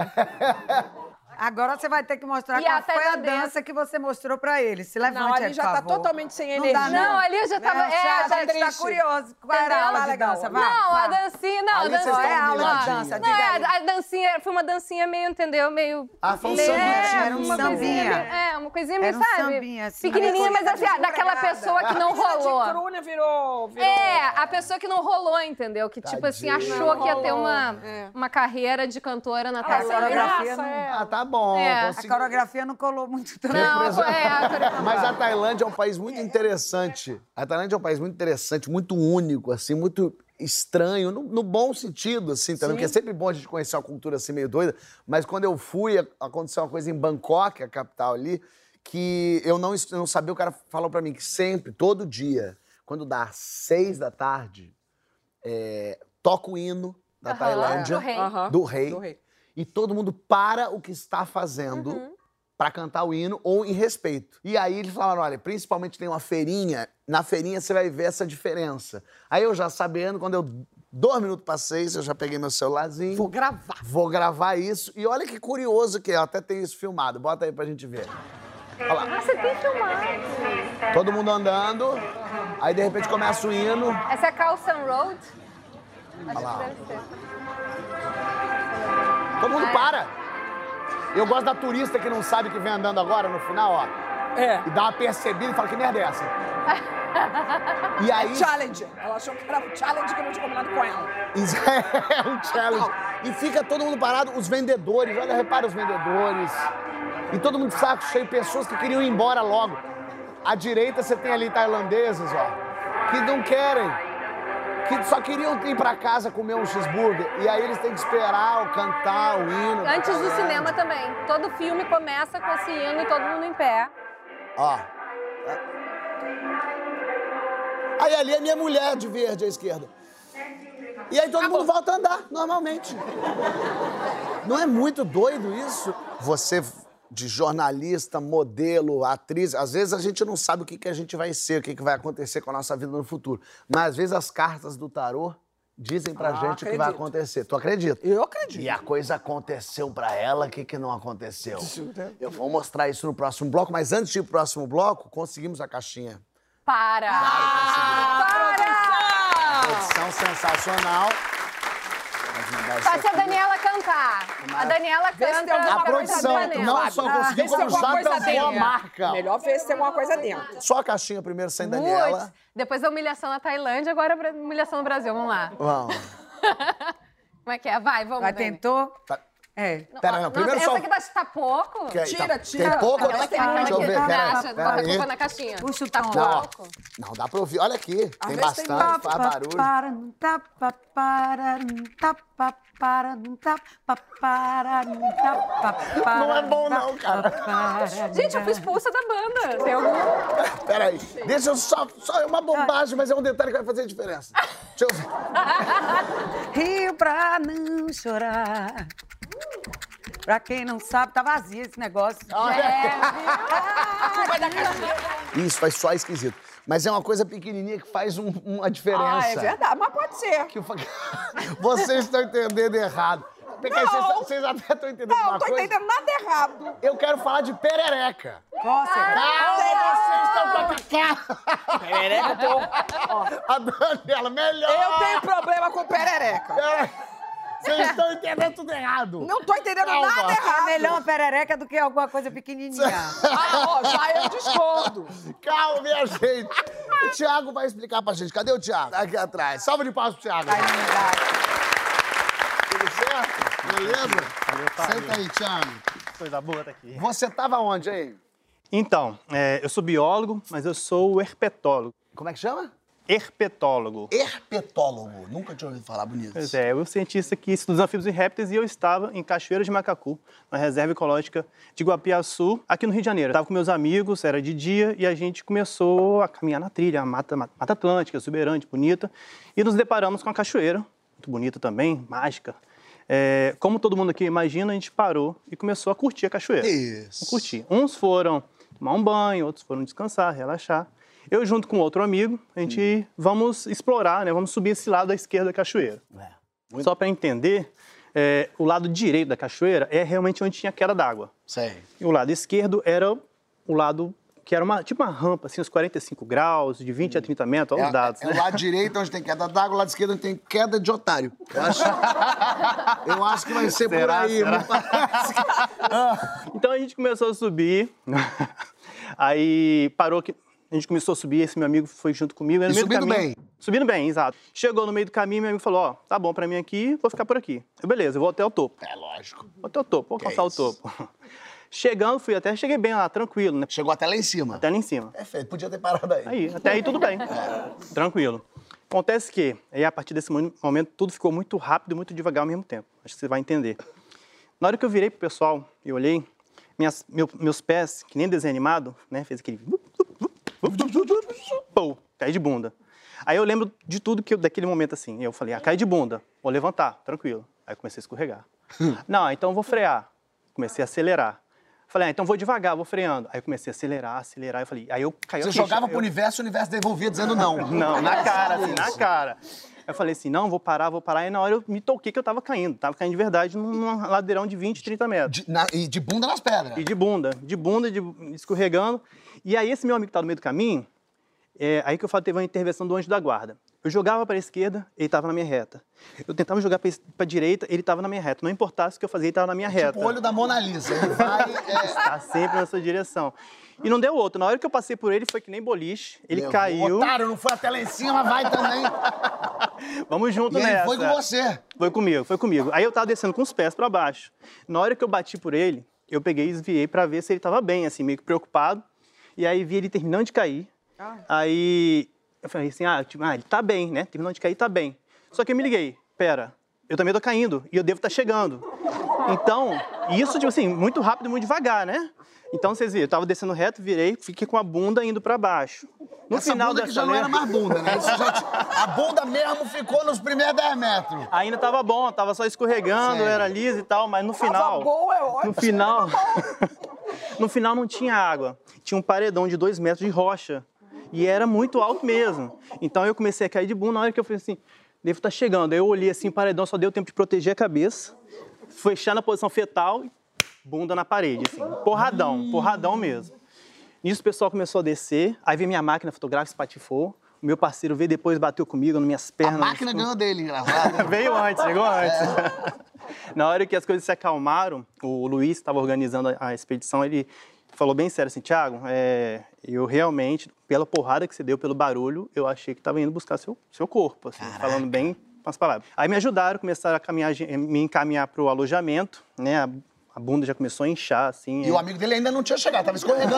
Speaker 3: Agora você vai ter que mostrar
Speaker 4: E
Speaker 3: qual
Speaker 4: a
Speaker 3: foi a
Speaker 4: tailandesa-
Speaker 3: dança que você mostrou pra ele. Se levante,
Speaker 5: Não, ali
Speaker 3: aí,
Speaker 5: já
Speaker 3: por
Speaker 5: tá
Speaker 3: favor.
Speaker 5: totalmente sem
Speaker 3: Não dá,
Speaker 5: energia.
Speaker 4: Não, ali eu já tava...
Speaker 3: a gente tá
Speaker 5: triste.
Speaker 3: curioso. Qual era a aula de
Speaker 5: legal.
Speaker 3: dança? Vai,
Speaker 4: Não, a
Speaker 3: vai.
Speaker 4: dancinha, não, a
Speaker 1: Ali vocês
Speaker 4: dancinha...
Speaker 1: estão
Speaker 3: é aula de
Speaker 1: humilhadinhos.
Speaker 3: dança,
Speaker 4: Não,
Speaker 3: diga aí.
Speaker 4: a dancinha, foi uma dancinha meio, entendeu? Meio...
Speaker 1: Foi um
Speaker 4: meio-
Speaker 1: sambinha.
Speaker 3: Era um
Speaker 4: uma
Speaker 3: sambinha.
Speaker 4: coisinha, uma coisinha meio,
Speaker 3: Era um
Speaker 4: sabe?
Speaker 3: sambinha, assim,
Speaker 4: Pequenininha, mas
Speaker 3: parecia
Speaker 4: assim, daquela pessoa que não
Speaker 5: A menina
Speaker 4: rolou.
Speaker 5: de Crúnia virou...
Speaker 4: A pessoa que não rolou, entendeu? Que, tipo assim,
Speaker 1: Tadinha.
Speaker 4: achou que ia ter
Speaker 5: Não rolou,
Speaker 4: uma carreira de cantora na
Speaker 3: a
Speaker 4: Tailândia.
Speaker 3: coreografia não-
Speaker 1: Ah, tá bom.
Speaker 4: É.
Speaker 3: A
Speaker 1: consegui-
Speaker 3: coreografia não colou muito também.
Speaker 4: Não,
Speaker 1: Mas a Tailândia é um país muito interessante. A Tailândia é um país muito interessante, muito único, assim, muito estranho, no bom sentido, assim, também, porque é sempre bom a gente conhecer uma cultura assim meio doida. Mas quando eu fui, aconteceu uma coisa em Bangkok, a capital ali, que eu não sabia, o cara falou pra mim que sempre, todo dia, quando dá 6 da tarde, toca o hino da Tailândia,
Speaker 4: do rei.
Speaker 1: do rei,
Speaker 5: Do rei.
Speaker 1: e todo mundo para o que está fazendo pra cantar o hino ou em respeito. E aí eles falaram, olha, principalmente tem uma feirinha, na feirinha você vai ver essa diferença. Aí eu já sabendo, quando eu 2 minutos para 6, eu já peguei meu celularzinho.
Speaker 5: Vou gravar.
Speaker 1: Vou gravar isso. E olha que curioso que é, eu até tenho isso filmado. Bota aí pra gente ver. Olha lá.
Speaker 4: Ah, você tem filmado.
Speaker 1: Todo mundo andando, aí de repente começa o hino.
Speaker 4: Essa é a Carlson Road? Acho
Speaker 1: lá.
Speaker 4: que deve ser.
Speaker 1: Todo mundo para. Eu gosto da turista que não sabe que vem andando agora no final, ó. E dá uma percebida e fala, que merda é essa? E aí...
Speaker 5: Challenge. Ela achou que era um challenge que eu não tinha combinado com ela.
Speaker 1: Isso é um challenge. E fica todo mundo parado, os vendedores, olha, repara os vendedores. E todo mundo de saco cheio, pessoas que queriam ir embora logo. À direita você tem ali tailandeses, ó, que não querem, que só queriam ir pra casa comer um cheeseburger. E aí eles têm que esperar, cantar o hino.
Speaker 4: Antes do cinema também. Todo filme começa com esse hino e todo mundo em pé.
Speaker 1: Ó. Aí ali é minha mulher de verde à esquerda. E aí todo mundo volta a andar, normalmente. Não é muito doido isso? Você, de jornalista, modelo, atriz, às vezes a gente não sabe o que a gente vai ser, o que vai acontecer com a nossa vida no futuro. Mas às vezes as cartas do tarô dizem pra gente o que vai
Speaker 5: acredito.
Speaker 1: acontecer. Tu acredita?
Speaker 5: Eu acredito.
Speaker 1: E a coisa aconteceu pra ela, o que não aconteceu? Eu vou mostrar isso no próximo bloco, mas antes de ir pro próximo bloco, conseguimos a caixinha.
Speaker 4: Para!
Speaker 1: Edição sensacional. Vamos mandar isso
Speaker 4: Faz a
Speaker 1: aqui.
Speaker 4: Daniela cantar. A Daniela
Speaker 5: Vê se
Speaker 4: canta.
Speaker 5: tem alguma
Speaker 1: A
Speaker 5: coisa
Speaker 1: produção
Speaker 5: dentro,
Speaker 1: não
Speaker 5: Fábio.
Speaker 1: só conseguiu,
Speaker 5: Vê se tem
Speaker 1: como
Speaker 5: alguma
Speaker 1: já
Speaker 5: coisa
Speaker 1: tampou a
Speaker 5: dentro.
Speaker 1: marca.
Speaker 5: Melhor ver se tem alguma coisa dentro.
Speaker 1: Só a caixinha primeiro sem
Speaker 4: Muitos.
Speaker 1: Daniela.
Speaker 4: Depois da humilhação na Tailândia, agora a humilhação no Brasil. Vamos lá.
Speaker 1: Vamos.
Speaker 4: Como é que é? Vai, vamos.
Speaker 3: Vai,
Speaker 4: Dani.
Speaker 3: tentou?
Speaker 1: Tá.
Speaker 3: É.
Speaker 1: Pera, não,
Speaker 4: Nossa,
Speaker 1: primeiro
Speaker 4: essa
Speaker 1: só...
Speaker 4: aqui tá pouco.
Speaker 1: Que-
Speaker 5: Tira.
Speaker 1: Tem pouco?
Speaker 4: Ela tem muito
Speaker 1: Deixa eu
Speaker 4: aqui.
Speaker 1: ver, pera
Speaker 4: Acha? Bota a
Speaker 1: aí.
Speaker 4: culpa na caixinha.
Speaker 3: Puxa o
Speaker 4: Tá
Speaker 3: tom.
Speaker 1: Não, ó.
Speaker 4: pouco.
Speaker 1: Não, dá pra ouvir. Olha aqui, tem
Speaker 5: vezes tem
Speaker 1: bastante, faz barulho. Não é bom não, cara.
Speaker 4: Gente, eu fui expulsa da banda. Tem algum...
Speaker 1: Peraí, deixa eu só é uma bobagem, mas é um detalhe que vai fazer diferença. Deixa eu ver.
Speaker 3: Rio pra não chorar. Pra quem não sabe, tá vazio esse negócio.
Speaker 1: Isso, faz só esquisito. Mas é uma coisa pequenininha que faz uma diferença.
Speaker 5: Ah, é verdade. Mas pode ser.
Speaker 1: Que vocês estão entendendo errado. Porque aí
Speaker 5: Não.
Speaker 1: vocês até estão entendendo
Speaker 5: Não,
Speaker 1: uma
Speaker 5: não tô
Speaker 1: coisa.
Speaker 5: entendendo nada errado.
Speaker 1: Eu quero falar de perereca.
Speaker 3: Cócega.
Speaker 1: Calma, vocês estão com a cara.
Speaker 5: Perereca, tô...
Speaker 1: A Daniela, melhor.
Speaker 5: Eu tenho problema com perereca.
Speaker 1: Vocês estão entendendo tudo errado.
Speaker 5: Não tô entendendo
Speaker 1: Calma.
Speaker 5: nada
Speaker 3: É
Speaker 5: errado.
Speaker 3: melhor uma perereca do que alguma coisa pequenininha.
Speaker 5: Ah, ó, já eu discordo.
Speaker 1: Calma, minha gente.
Speaker 2: O Thiago vai explicar pra gente. Cadê o Thiago? Tá aqui atrás. Salve de palmas pro Thiago. Tudo certo? Beleza? Senta aí, Thiago.
Speaker 6: Coisa boa tá aqui.
Speaker 2: Você tava onde aí?
Speaker 6: Então, eu sou biólogo, mas eu sou herpetólogo.
Speaker 2: Como é que chama?
Speaker 6: Herpetólogo.
Speaker 2: Herpetólogo. Nunca tinha ouvido falar bonito.
Speaker 6: Pois é, eu cientista que estuda anfíbios e répteis e eu estava em Cachoeira de Macacu, na Reserva Ecológica de Guapiaçu, aqui no Rio de Janeiro. Eu estava com meus amigos, era de dia, e a gente começou a caminhar na trilha, a Mata Atlântica, exuberante, bonita, e nos deparamos com a cachoeira, muito bonita também, mágica. Como todo mundo aqui imagina, a gente parou e começou a curtir a cachoeira.
Speaker 2: Isso.
Speaker 6: Curtir. Uns foram tomar um banho, outros foram descansar, relaxar. Eu, junto com outro amigo, a gente vamos explorar, né? Vamos subir esse lado da esquerda da cachoeira. Só para entender, o lado direito da cachoeira é realmente onde tinha queda d'água.
Speaker 2: Sei.
Speaker 6: E o lado esquerdo era o lado que era tipo uma rampa, assim, uns 45 graus, de 20 a 30 metros, olha os dados, né?
Speaker 2: O lado direito onde tem queda d'água, o lado esquerdo onde tem queda de otário. Eu acho que vai ser por aí.
Speaker 6: Será?
Speaker 2: Me parece.
Speaker 6: Então a gente começou a subir, aí parou que... A gente começou a subir, esse meu amigo foi junto comigo.
Speaker 2: E subindo bem?
Speaker 6: Subindo bem, exato. Chegou no meio do caminho, meu amigo falou, ó, tá bom pra mim aqui, vou ficar por aqui. Eu, beleza, eu vou até o topo.
Speaker 2: É lógico.
Speaker 6: Vou até o topo, vou alcançar o topo. Chegando, cheguei bem lá, tranquilo, né?
Speaker 2: Chegou até lá em cima.
Speaker 6: Até lá em cima.
Speaker 2: Perfeito, podia ter parado aí.
Speaker 6: Até aí tudo bem. Tranquilo. Acontece que, aí a partir desse momento, tudo ficou muito rápido e muito devagar ao mesmo tempo. Acho que você vai entender. Na hora que eu virei pro pessoal e olhei, meus pés, que nem desenho animado, né, fez aquele... Pô, caí de bunda. Aí eu lembro de tudo daquele momento assim. Eu falei, caí de bunda, vou levantar, tranquilo. Aí eu comecei a escorregar. Não, então eu vou frear. Comecei a acelerar. Falei, então vou devagar, vou freando. Aí eu comecei a acelerar. Eu falei, aí eu caí.
Speaker 2: Você jogava pro universo e o universo devolvia dizendo não.
Speaker 6: Não, na cara, assim, na cara. Eu falei assim, não, vou parar. E na hora eu me toquei que eu tava caindo. Tava caindo de verdade num ladeirão de 20, 30 metros.
Speaker 2: E de bunda nas pedras.
Speaker 6: E de bunda, escorregando. E aí esse meu amigo que tá no meio do caminho, aí que eu falo, teve uma intervenção do anjo da guarda. Eu jogava para a esquerda, ele estava na minha reta. Eu tentava jogar para a direita, ele estava na minha reta. Não importasse o que eu fazia, ele estava na minha reta.
Speaker 2: Tipo o olho da Mona Lisa. Ele vai...
Speaker 6: Está sempre na sua direção. E não deu outro. Na hora que eu passei por ele, foi que nem boliche. Ele caiu.
Speaker 2: Otário, não foi até lá em cima, vai também.
Speaker 6: Vamos junto
Speaker 2: e
Speaker 6: nessa.
Speaker 2: Ele foi com você.
Speaker 6: Foi comigo. Aí eu tava descendo com os pés para baixo. Na hora que eu bati por ele, eu peguei e desviei para ver se ele estava bem, assim, meio que preocupado. E aí vi ele terminando de cair. Aí eu falei assim, ele tá bem, né? Terminando de cair, tá bem. Só que eu me liguei, pera, eu também tô caindo e eu devo estar chegando. Então, isso, tipo assim, muito rápido e muito devagar, né? Então, vocês viram, eu tava descendo reto, virei, fiquei com a bunda indo pra baixo. No
Speaker 2: Essa
Speaker 6: final
Speaker 2: bunda que já não era mais bunda, né? A bunda mesmo ficou nos primeiros 10 metros.
Speaker 6: Ainda tava bom, tava só escorregando, era liso e tal, mas no final...
Speaker 5: Tava bom, é ótimo.
Speaker 6: No final... No final não tinha água, tinha um paredão de 2 metros de rocha. E era muito alto mesmo. Então eu comecei a cair de bunda, na hora que eu falei assim, devo estar chegando. Aí eu olhei assim, o paredão só deu tempo de proteger a cabeça, fechar na posição fetal e bunda na parede, assim. Porradão mesmo. Nisso o pessoal começou a descer, aí veio minha máquina fotográfica, espatifou. O meu parceiro veio depois, bateu comigo nas minhas pernas.
Speaker 2: A máquina ganhou dele, gravado.
Speaker 6: Veio antes, chegou antes. Na hora que as coisas se acalmaram, o Luiz estava organizando a expedição, ele falou bem sério assim, Thiago, eu realmente, pela porrada que você deu, pelo barulho, eu achei que estava indo buscar seu corpo, assim, falando bem com as palavras. Aí me ajudaram, começaram a me encaminhar para o alojamento, né? A bunda já começou a inchar, assim.
Speaker 2: E o amigo dele ainda não tinha chegado, estava escorregando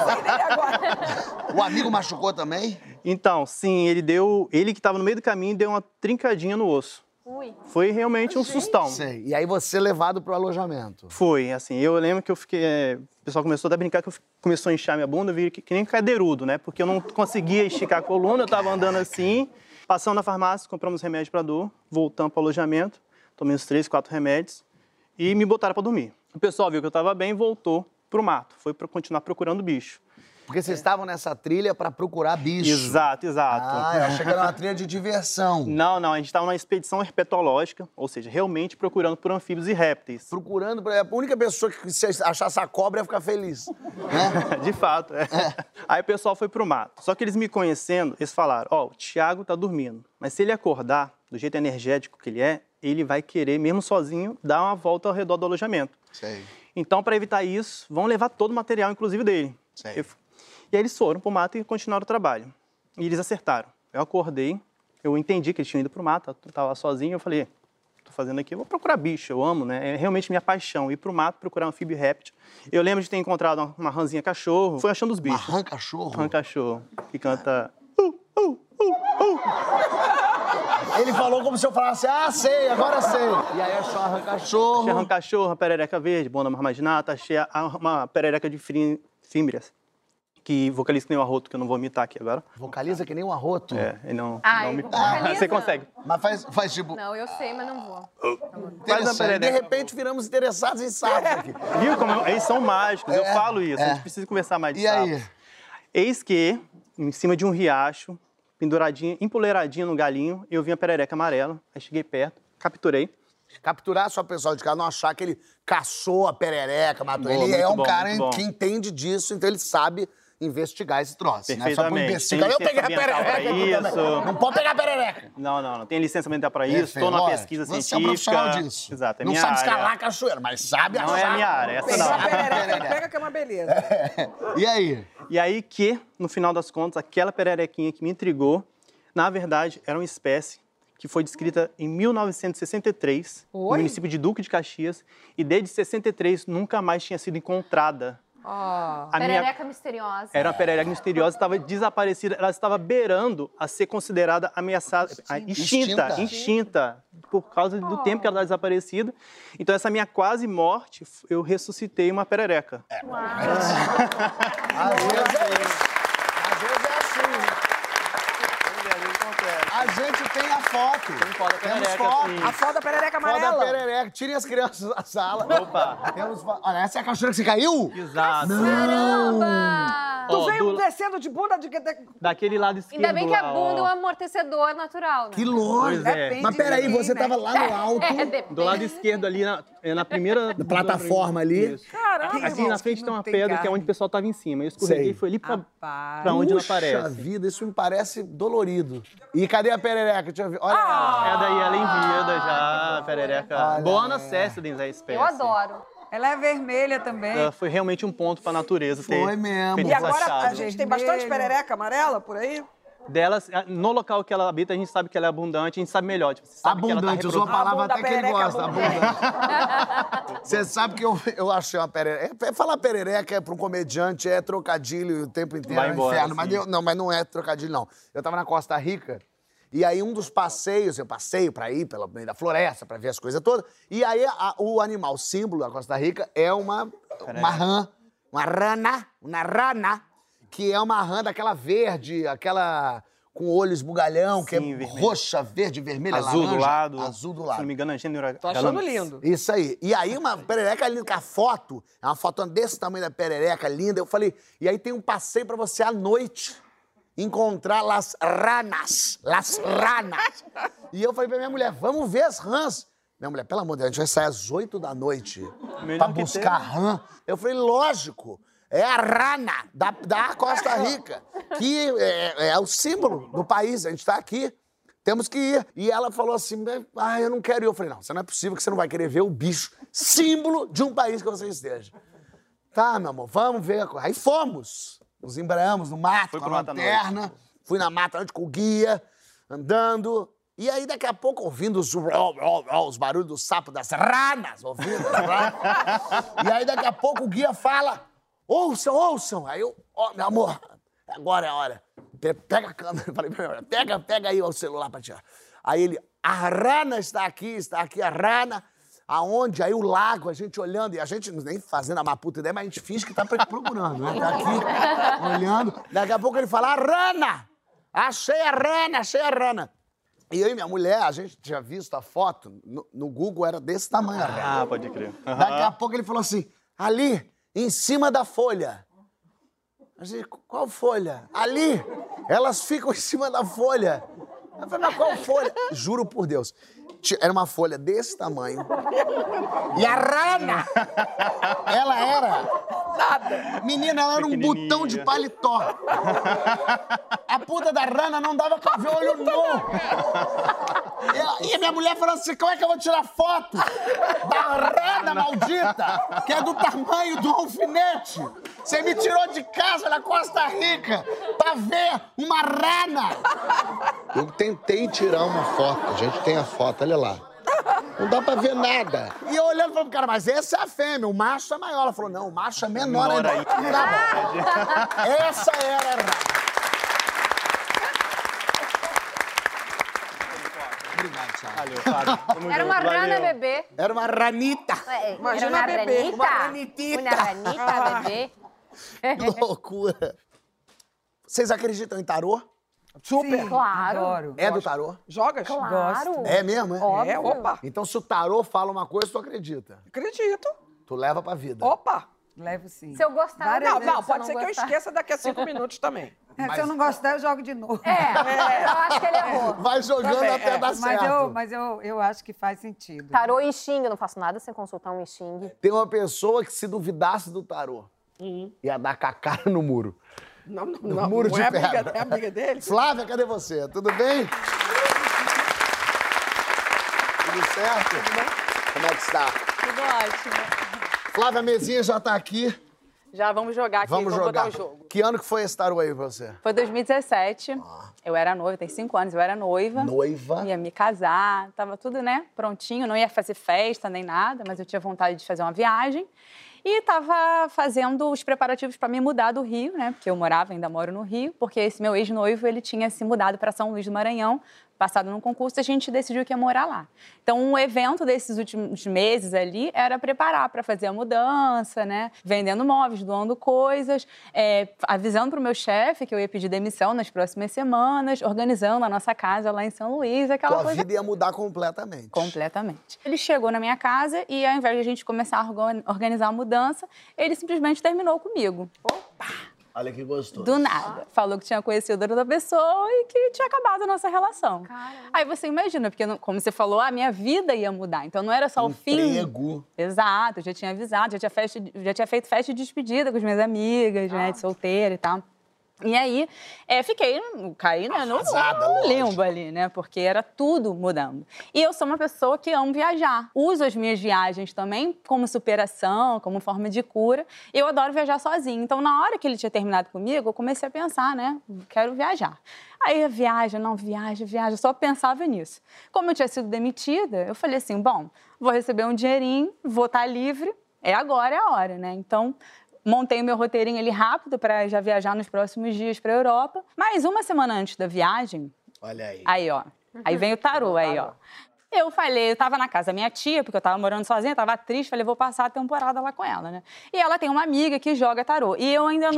Speaker 2: ainda. O amigo machucou também?
Speaker 6: Então, sim, ele que estava no meio do caminho deu uma trincadinha no osso.
Speaker 4: Ui.
Speaker 6: Foi realmente um sustão.
Speaker 2: Sei. E aí você levado pro alojamento?
Speaker 6: Foi, assim, eu lembro que eu fiquei... o pessoal começou a brincar que começou a inchar minha bunda, eu vi que nem cadeirudo, né? Porque eu não conseguia esticar a coluna, eu tava andando assim, passando na farmácia, compramos remédio pra dor, voltamos pro alojamento, tomei uns 3, 4 remédios e me botaram pra dormir. O pessoal viu que eu tava bem e voltou pro mato, foi pra continuar procurando bicho.
Speaker 2: Porque vocês estavam nessa trilha pra procurar bicho.
Speaker 6: Exato.
Speaker 2: Eu achei que era uma trilha de diversão.
Speaker 6: Não, a gente estava numa expedição herpetológica, ou seja, realmente procurando por anfíbios e répteis.
Speaker 2: Procurando, a única pessoa que se achasse a cobra ia ficar feliz. Né?
Speaker 6: De fato, Aí o pessoal foi pro mato. Só que eles me conhecendo, eles falaram, o Thiago tá dormindo, mas se ele acordar, do jeito energético que ele é, ele vai querer, mesmo sozinho, dar uma volta ao redor do alojamento.
Speaker 2: Sei.
Speaker 6: Então, para evitar isso, vão levar todo o material, inclusive dele.
Speaker 2: Sei.
Speaker 6: E aí eles foram pro mato e continuaram o trabalho. e eles acertaram. Eu acordei, eu entendi que eles tinham ido pro mato, eu tava sozinho, eu falei, tô fazendo aqui, eu vou procurar bicho, eu amo, né? É realmente minha paixão, ir pro mato, procurar um anfíbio réptil. Eu lembro de ter encontrado uma rãzinha cachorro, fui achando os bichos.
Speaker 2: Uma rã cachorro?
Speaker 6: Rã cachorro, que canta...
Speaker 2: Ele falou como se eu falasse, sei, agora sei. E aí achou a rã cachorro.
Speaker 6: Achei a rã cachorro, a perereca verde, bona marmaginata, achei uma perereca de fímbrias, que vocaliza que nem o arroto, que eu não vou imitar aqui agora.
Speaker 2: Vocaliza que nem um arroto?
Speaker 6: Ele não me...
Speaker 4: vocaliza?
Speaker 6: Você consegue.
Speaker 2: Mas faz tipo...
Speaker 4: Não, eu sei, mas não vou.
Speaker 6: Faz a
Speaker 2: De
Speaker 6: perereca.
Speaker 2: repente viramos interessados em sapos aqui.
Speaker 6: Viu como eles são mágicos? Eu falo isso, a gente precisa conversar mais de
Speaker 2: E aí?
Speaker 6: sapos. Eis que, em cima de um riacho, penduradinha, empoleiradinha no galinho, eu vi a perereca amarela, aí cheguei perto, capturei.
Speaker 2: Capturar só o pessoal de casa, não achar que ele caçou a perereca, matou.
Speaker 6: Boa,
Speaker 2: Ele é
Speaker 6: muito
Speaker 2: um
Speaker 6: bom,
Speaker 2: cara
Speaker 6: muito bom.
Speaker 2: que entende disso, então ele sabe investigar esse troço. Né? Só por
Speaker 6: Perfeitamente.
Speaker 2: investigar.
Speaker 6: Tem
Speaker 2: Eu peguei a
Speaker 6: licença ambiental
Speaker 2: perereca
Speaker 6: pra
Speaker 2: aqui
Speaker 6: isso.
Speaker 2: também. Não pode pegar a perereca.
Speaker 6: Não tem licença ambiental para isso, estou numa
Speaker 2: Lógico.
Speaker 6: pesquisa
Speaker 2: Você
Speaker 6: científica.
Speaker 2: é um profissional disso.
Speaker 6: Exato, é
Speaker 2: não
Speaker 6: minha
Speaker 2: sabe
Speaker 6: área.
Speaker 2: escalar a cachoeira, mas sabe
Speaker 6: Não é a minha área, essa
Speaker 5: Pega
Speaker 6: não.
Speaker 5: a perereca, pega que é uma beleza.
Speaker 2: E aí?
Speaker 6: E aí que, no final das contas, aquela pererequinha que me intrigou, na verdade, era uma espécie que foi descrita em 1963, no município de Duque de Caxias, e desde 63 nunca mais tinha sido encontrada. A
Speaker 4: Perereca misteriosa.
Speaker 6: Era uma perereca misteriosa, estava desaparecida, ela estava beirando a ser considerada ameaçada, extinta, por causa do tempo que ela estava desaparecida. Então, essa minha quase morte, eu ressuscitei uma perereca.
Speaker 2: Às vezes é isso. Às vezes é assim. A gente tem a foto. Temos foto.
Speaker 5: A foto da perereca
Speaker 2: Foto da
Speaker 5: amarela.
Speaker 2: perereca. Tirem as crianças da sala.
Speaker 6: Opa!
Speaker 2: Temos foto. Olha, essa é a cachoeira que você caiu?
Speaker 6: Exato.
Speaker 4: Caramba!
Speaker 5: Tu
Speaker 6: Ó,
Speaker 5: veio descendo de bunda de...
Speaker 6: daquele lado esquerdo
Speaker 4: Ainda bem que a
Speaker 6: lá,
Speaker 4: bunda é um
Speaker 6: ó.
Speaker 4: amortecedor natural, né?
Speaker 2: Que longe.
Speaker 6: Pois é.
Speaker 5: Depende
Speaker 2: Mas peraí,
Speaker 5: de quem,
Speaker 2: você
Speaker 5: né?
Speaker 2: tava lá no alto,
Speaker 6: Do lado esquerdo ali, na primeira...
Speaker 2: plataforma ali.
Speaker 6: Isso.
Speaker 5: Caramba,
Speaker 6: Assim, na frente
Speaker 5: que
Speaker 6: tem uma
Speaker 5: não tem
Speaker 6: pedra que é
Speaker 5: carne.
Speaker 6: onde o pessoal tava em cima. Eu escorreguei
Speaker 2: Sei.
Speaker 6: e fui ali pra
Speaker 5: Rapaz.
Speaker 6: onde não
Speaker 2: Puxa
Speaker 6: aparece.
Speaker 2: vida, isso me parece dolorido. E cadê a perereca? Deixa eu ver. Olha ela.
Speaker 6: É daí ela em vida já, a perereca.
Speaker 2: Olha,
Speaker 6: Bona cécidens a espécie.
Speaker 4: Eu adoro.
Speaker 3: Ela é vermelha também.
Speaker 6: Foi realmente um ponto pra natureza ter
Speaker 2: Foi mesmo.
Speaker 6: feito
Speaker 5: E
Speaker 6: essa
Speaker 5: agora a
Speaker 6: chave.
Speaker 5: gente tem bastante perereca amarela por aí?
Speaker 6: Delas, no local que ela habita, a gente sabe que ela é abundante, a gente sabe melhor. Tipo, você sabe que ela tá
Speaker 2: Abundante, usou a
Speaker 6: reproduzindo.
Speaker 2: palavra até que ele
Speaker 5: perereca
Speaker 2: gosta, abundante. Você sabe que eu achei uma perereca. Falar perereca para um comediante é trocadilho o tempo inteiro,
Speaker 6: Vai
Speaker 2: é um
Speaker 6: embora,
Speaker 2: inferno. Mas,
Speaker 6: sim.
Speaker 2: mas não é trocadilho, não. Eu tava na Costa Rica, e aí um dos passeios, eu passeio pra ir pelo meio da floresta, pra ver as coisas todas, e aí o animal símbolo da Costa Rica é uma rã, uma rana, que é uma rã daquela verde, aquela com olho esbugalhão, que é
Speaker 6: Sim, vermelho.
Speaker 2: roxa, verde, vermelha,
Speaker 6: Azul
Speaker 2: laranja.
Speaker 6: do lado.
Speaker 2: Azul do
Speaker 6: Se
Speaker 2: lado.
Speaker 6: não me engano, é gênero...
Speaker 5: Tô achando lindo.
Speaker 2: Isso aí. E aí uma perereca linda, com a foto, é uma foto desse tamanho da perereca, linda. Eu falei, e aí tem um passeio pra você à noite encontrar las ranas. E eu falei pra minha mulher, vamos ver as rãs. Minha mulher, pelo amor de Deus, a gente vai sair às 8 da noite
Speaker 6: Melhor
Speaker 2: pra
Speaker 6: que
Speaker 2: buscar rã. Eu falei, lógico, é a rana da Costa Rica, que é o símbolo do país, a gente tá aqui. Temos que ir. E ela falou assim, eu não quero ir. Eu falei, não, não é possível que você não vai querer ver o bicho, símbolo de um país que você esteja. Tá, meu amor, vamos ver. Aí fomos. Nos embreamos no mato,
Speaker 6: Foi
Speaker 2: com a
Speaker 6: pro mato à
Speaker 2: lanterna.
Speaker 6: noite.
Speaker 2: Fui na mata antes com o guia, andando. E aí, daqui a pouco, ouvindo os barulhos do sapo, das ranas, ouvindo. E aí, daqui a pouco, o guia fala, ouçam. Aí eu, meu amor, agora é a hora. Pega a câmera. Eu falei, pega aí o celular pra tirar. Aí ele, a rana está aqui a rana. Aonde? Aí o lago, a gente olhando, e a gente nem fazendo a maputa ideia, mas a gente finge que tá procurando, né? Tá aqui, olhando. Daqui a pouco ele fala, a rana! Achei a rana! E eu e minha mulher, a gente tinha visto a foto, no Google era desse tamanho a rana.
Speaker 6: Ah, pode crer.
Speaker 2: Daqui a pouco ele falou assim, ali, em cima da folha. A gente, qual folha? Ali! Elas ficam em cima da folha. Eu falei, mas qual folha? Juro por Deus. Era uma folha desse tamanho. E a rana, ela era... Nada. Menina, ela era um botão de paletó. A puta da rana não dava pra ver o olho nu. E a minha mulher falou assim, como é que eu vou tirar foto da rana maldita, que é do tamanho do alfinete. Você me tirou de casa na Costa Rica pra ver uma rana. Eu tentei tirar uma foto. A gente tem a foto, olha lá. Não dá pra ver nada. E eu olhando e falando, cara, mas essa é a fêmea, o macho é maior. Ela falou, não, o macho é menor ainda. Tá bom. Essa era a rana. Obrigado, Thiago.
Speaker 6: Valeu, Fábio. Tamo
Speaker 4: Era
Speaker 6: junto,
Speaker 4: uma rana
Speaker 6: valeu.
Speaker 4: bebê.
Speaker 2: Era uma ranita.
Speaker 5: Imagina
Speaker 4: Era uma
Speaker 5: bebê.
Speaker 4: ranita?
Speaker 2: Uma ranitita.
Speaker 4: Uma ranita bebê.
Speaker 2: Que loucura. Vocês acreditam em tarô?
Speaker 5: Super.
Speaker 3: Sim,
Speaker 4: Claro.
Speaker 3: Adoro.
Speaker 2: É do tarô?
Speaker 5: Jogas?
Speaker 4: Claro.
Speaker 2: É mesmo, é?
Speaker 4: Óbvio.
Speaker 5: É, opa.
Speaker 2: Então, se o tarô fala uma coisa, tu acredita.
Speaker 5: Acredito.
Speaker 2: Tu leva pra vida.
Speaker 5: Opa.
Speaker 3: Levo sim.
Speaker 4: Se eu gostar...
Speaker 3: Várias
Speaker 5: Não,
Speaker 3: vezes,
Speaker 5: não,
Speaker 3: se
Speaker 5: pode ser que eu
Speaker 4: gostar.
Speaker 5: esqueça daqui a 5 minutos também.
Speaker 3: Se eu não gostar, eu jogo de novo.
Speaker 4: Eu acho que ele errou.
Speaker 2: Vai jogando até dar certo.
Speaker 3: Mas eu acho que faz sentido.
Speaker 4: Tarô e Xing, eu não faço nada sem consultar um Xing.
Speaker 2: Tem uma pessoa que se duvidasse do tarô, ia dar com a cara no muro.
Speaker 5: Não, não,
Speaker 2: No
Speaker 5: não.
Speaker 2: muro
Speaker 5: Não
Speaker 2: de
Speaker 5: é
Speaker 2: pedra.
Speaker 5: amiga, é amiga dele?
Speaker 2: Flávia, cadê você? Tudo bem? Tudo certo? Como é que está?
Speaker 7: Tudo ótimo.
Speaker 2: Flávia, a mesinha já tá aqui.
Speaker 7: Já vamos jogar aqui,
Speaker 2: Vamos jogar.
Speaker 7: botar o jogo.
Speaker 2: Que ano que foi esse tarô aí pra você?
Speaker 7: Foi 2017, eu era noiva, tem 5 anos, eu era noiva.
Speaker 2: Noiva.
Speaker 7: Ia me casar, tava tudo, né, prontinho, não ia fazer festa nem nada, mas eu tinha vontade de fazer uma viagem. E tava fazendo os preparativos para me mudar do Rio, né, porque eu ainda moro no Rio, porque esse meu ex-noivo, ele tinha se mudado para São Luís do Maranhão, passado num concurso, a gente decidiu que ia morar lá. Então, um evento desses últimos meses ali era preparar para fazer a mudança, né? Vendendo móveis, doando coisas, avisando para o meu chefe que eu ia pedir demissão nas próximas semanas, organizando a nossa casa lá em São Luís, aquela
Speaker 2: Tua
Speaker 7: coisa.
Speaker 2: vida ia mudar completamente.
Speaker 7: Completamente. Ele chegou na minha casa e, ao invés de a gente começar a organizar a mudança, ele simplesmente terminou comigo.
Speaker 2: Olha que gostoso.
Speaker 7: Do nada. Falou que tinha conhecido outra pessoa e que tinha acabado a nossa relação.
Speaker 4: Caramba.
Speaker 7: Aí você imagina, porque, como você falou, a minha vida ia mudar. Então não era só o fim.
Speaker 2: Emprego.
Speaker 7: Exato, eu já tinha avisado, já tinha feito festa de despedida com as minhas amigas, né, de solteira e tal. E aí, caí né, no limbo ali, né? Porque era tudo mudando. E eu sou uma pessoa que amo viajar. Uso as minhas viagens também como superação, como forma de cura. Eu adoro viajar sozinha. Então, na hora que ele tinha terminado comigo, eu comecei a pensar, né? Quero viajar. Aí, viaja, eu só pensava nisso. Como eu tinha sido demitida, eu falei assim, bom, vou receber um dinheirinho, vou estar livre, agora é a hora, né? Então, montei o meu roteirinho ali rápido para já viajar nos próximos dias para a Europa. Mas uma semana antes da viagem...
Speaker 2: Olha aí.
Speaker 7: Aí, ó. Aí vem o tarô, aí, ó. Eu tava na casa da minha tia, porque eu tava morando sozinha, tava triste, falei, vou passar a temporada lá com ela, né? E ela tem uma amiga que joga tarô. E eu ainda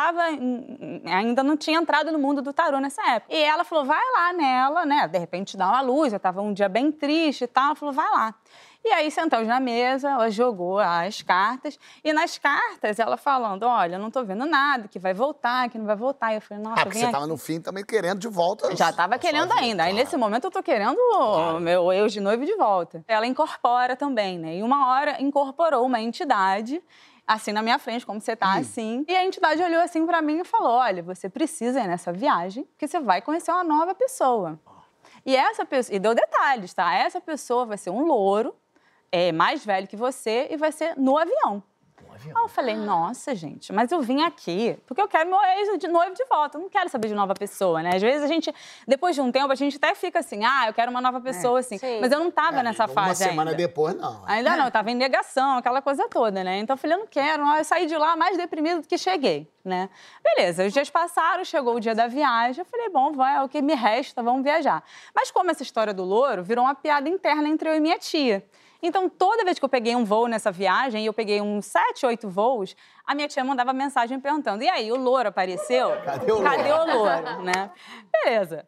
Speaker 7: não tinha entrado no mundo do tarô nessa época. E ela falou, vai lá nela, né? De repente dá uma luz, eu tava um dia bem triste e tal. Ela falou, vai lá. E aí, sentamos na mesa, ela jogou as cartas. E nas cartas, ela falando, olha, eu não tô vendo nada, que vai voltar, que não vai voltar. E eu falei, nossa,
Speaker 2: Porque você tava no fim também querendo de volta.
Speaker 7: já tava querendo ainda. Aí, nesse momento, eu tô querendo o meu ex de noivo de volta. Ela incorpora também, né? E uma hora incorporou uma entidade, assim, na minha frente, como você tá, assim. E a entidade olhou assim pra mim e falou, olha, você precisa ir nessa viagem, porque você vai conhecer uma nova pessoa. E essa pessoa... E deu detalhes, tá? Essa pessoa vai ser um louro, mais velho que você, e vai ser no avião. Aí eu falei, nossa, gente, mas eu vim aqui porque eu quero meu ex-noivo de volta. Eu não quero saber de nova pessoa, né? Às vezes a gente, depois de um tempo, a gente até fica assim, eu quero uma nova pessoa, assim.
Speaker 4: Sim.
Speaker 7: Mas eu não tava nessa fase ainda.
Speaker 2: Uma semana depois, não.
Speaker 7: Ainda não, eu tava em negação, aquela coisa toda, né? Então eu falei, eu não quero. Eu saí de lá mais deprimida do que cheguei, né? Beleza, os dias passaram, chegou o dia da viagem. Eu falei, bom, é o que me resta, vamos viajar. Mas como essa história do louro virou uma piada interna entre eu e minha tia. Então, toda vez que eu peguei um voo nessa viagem, e eu peguei uns 7, 8 voos, a minha tia mandava mensagem perguntando, e aí, o louro apareceu?
Speaker 2: Cadê o
Speaker 7: louro? Né? Beleza.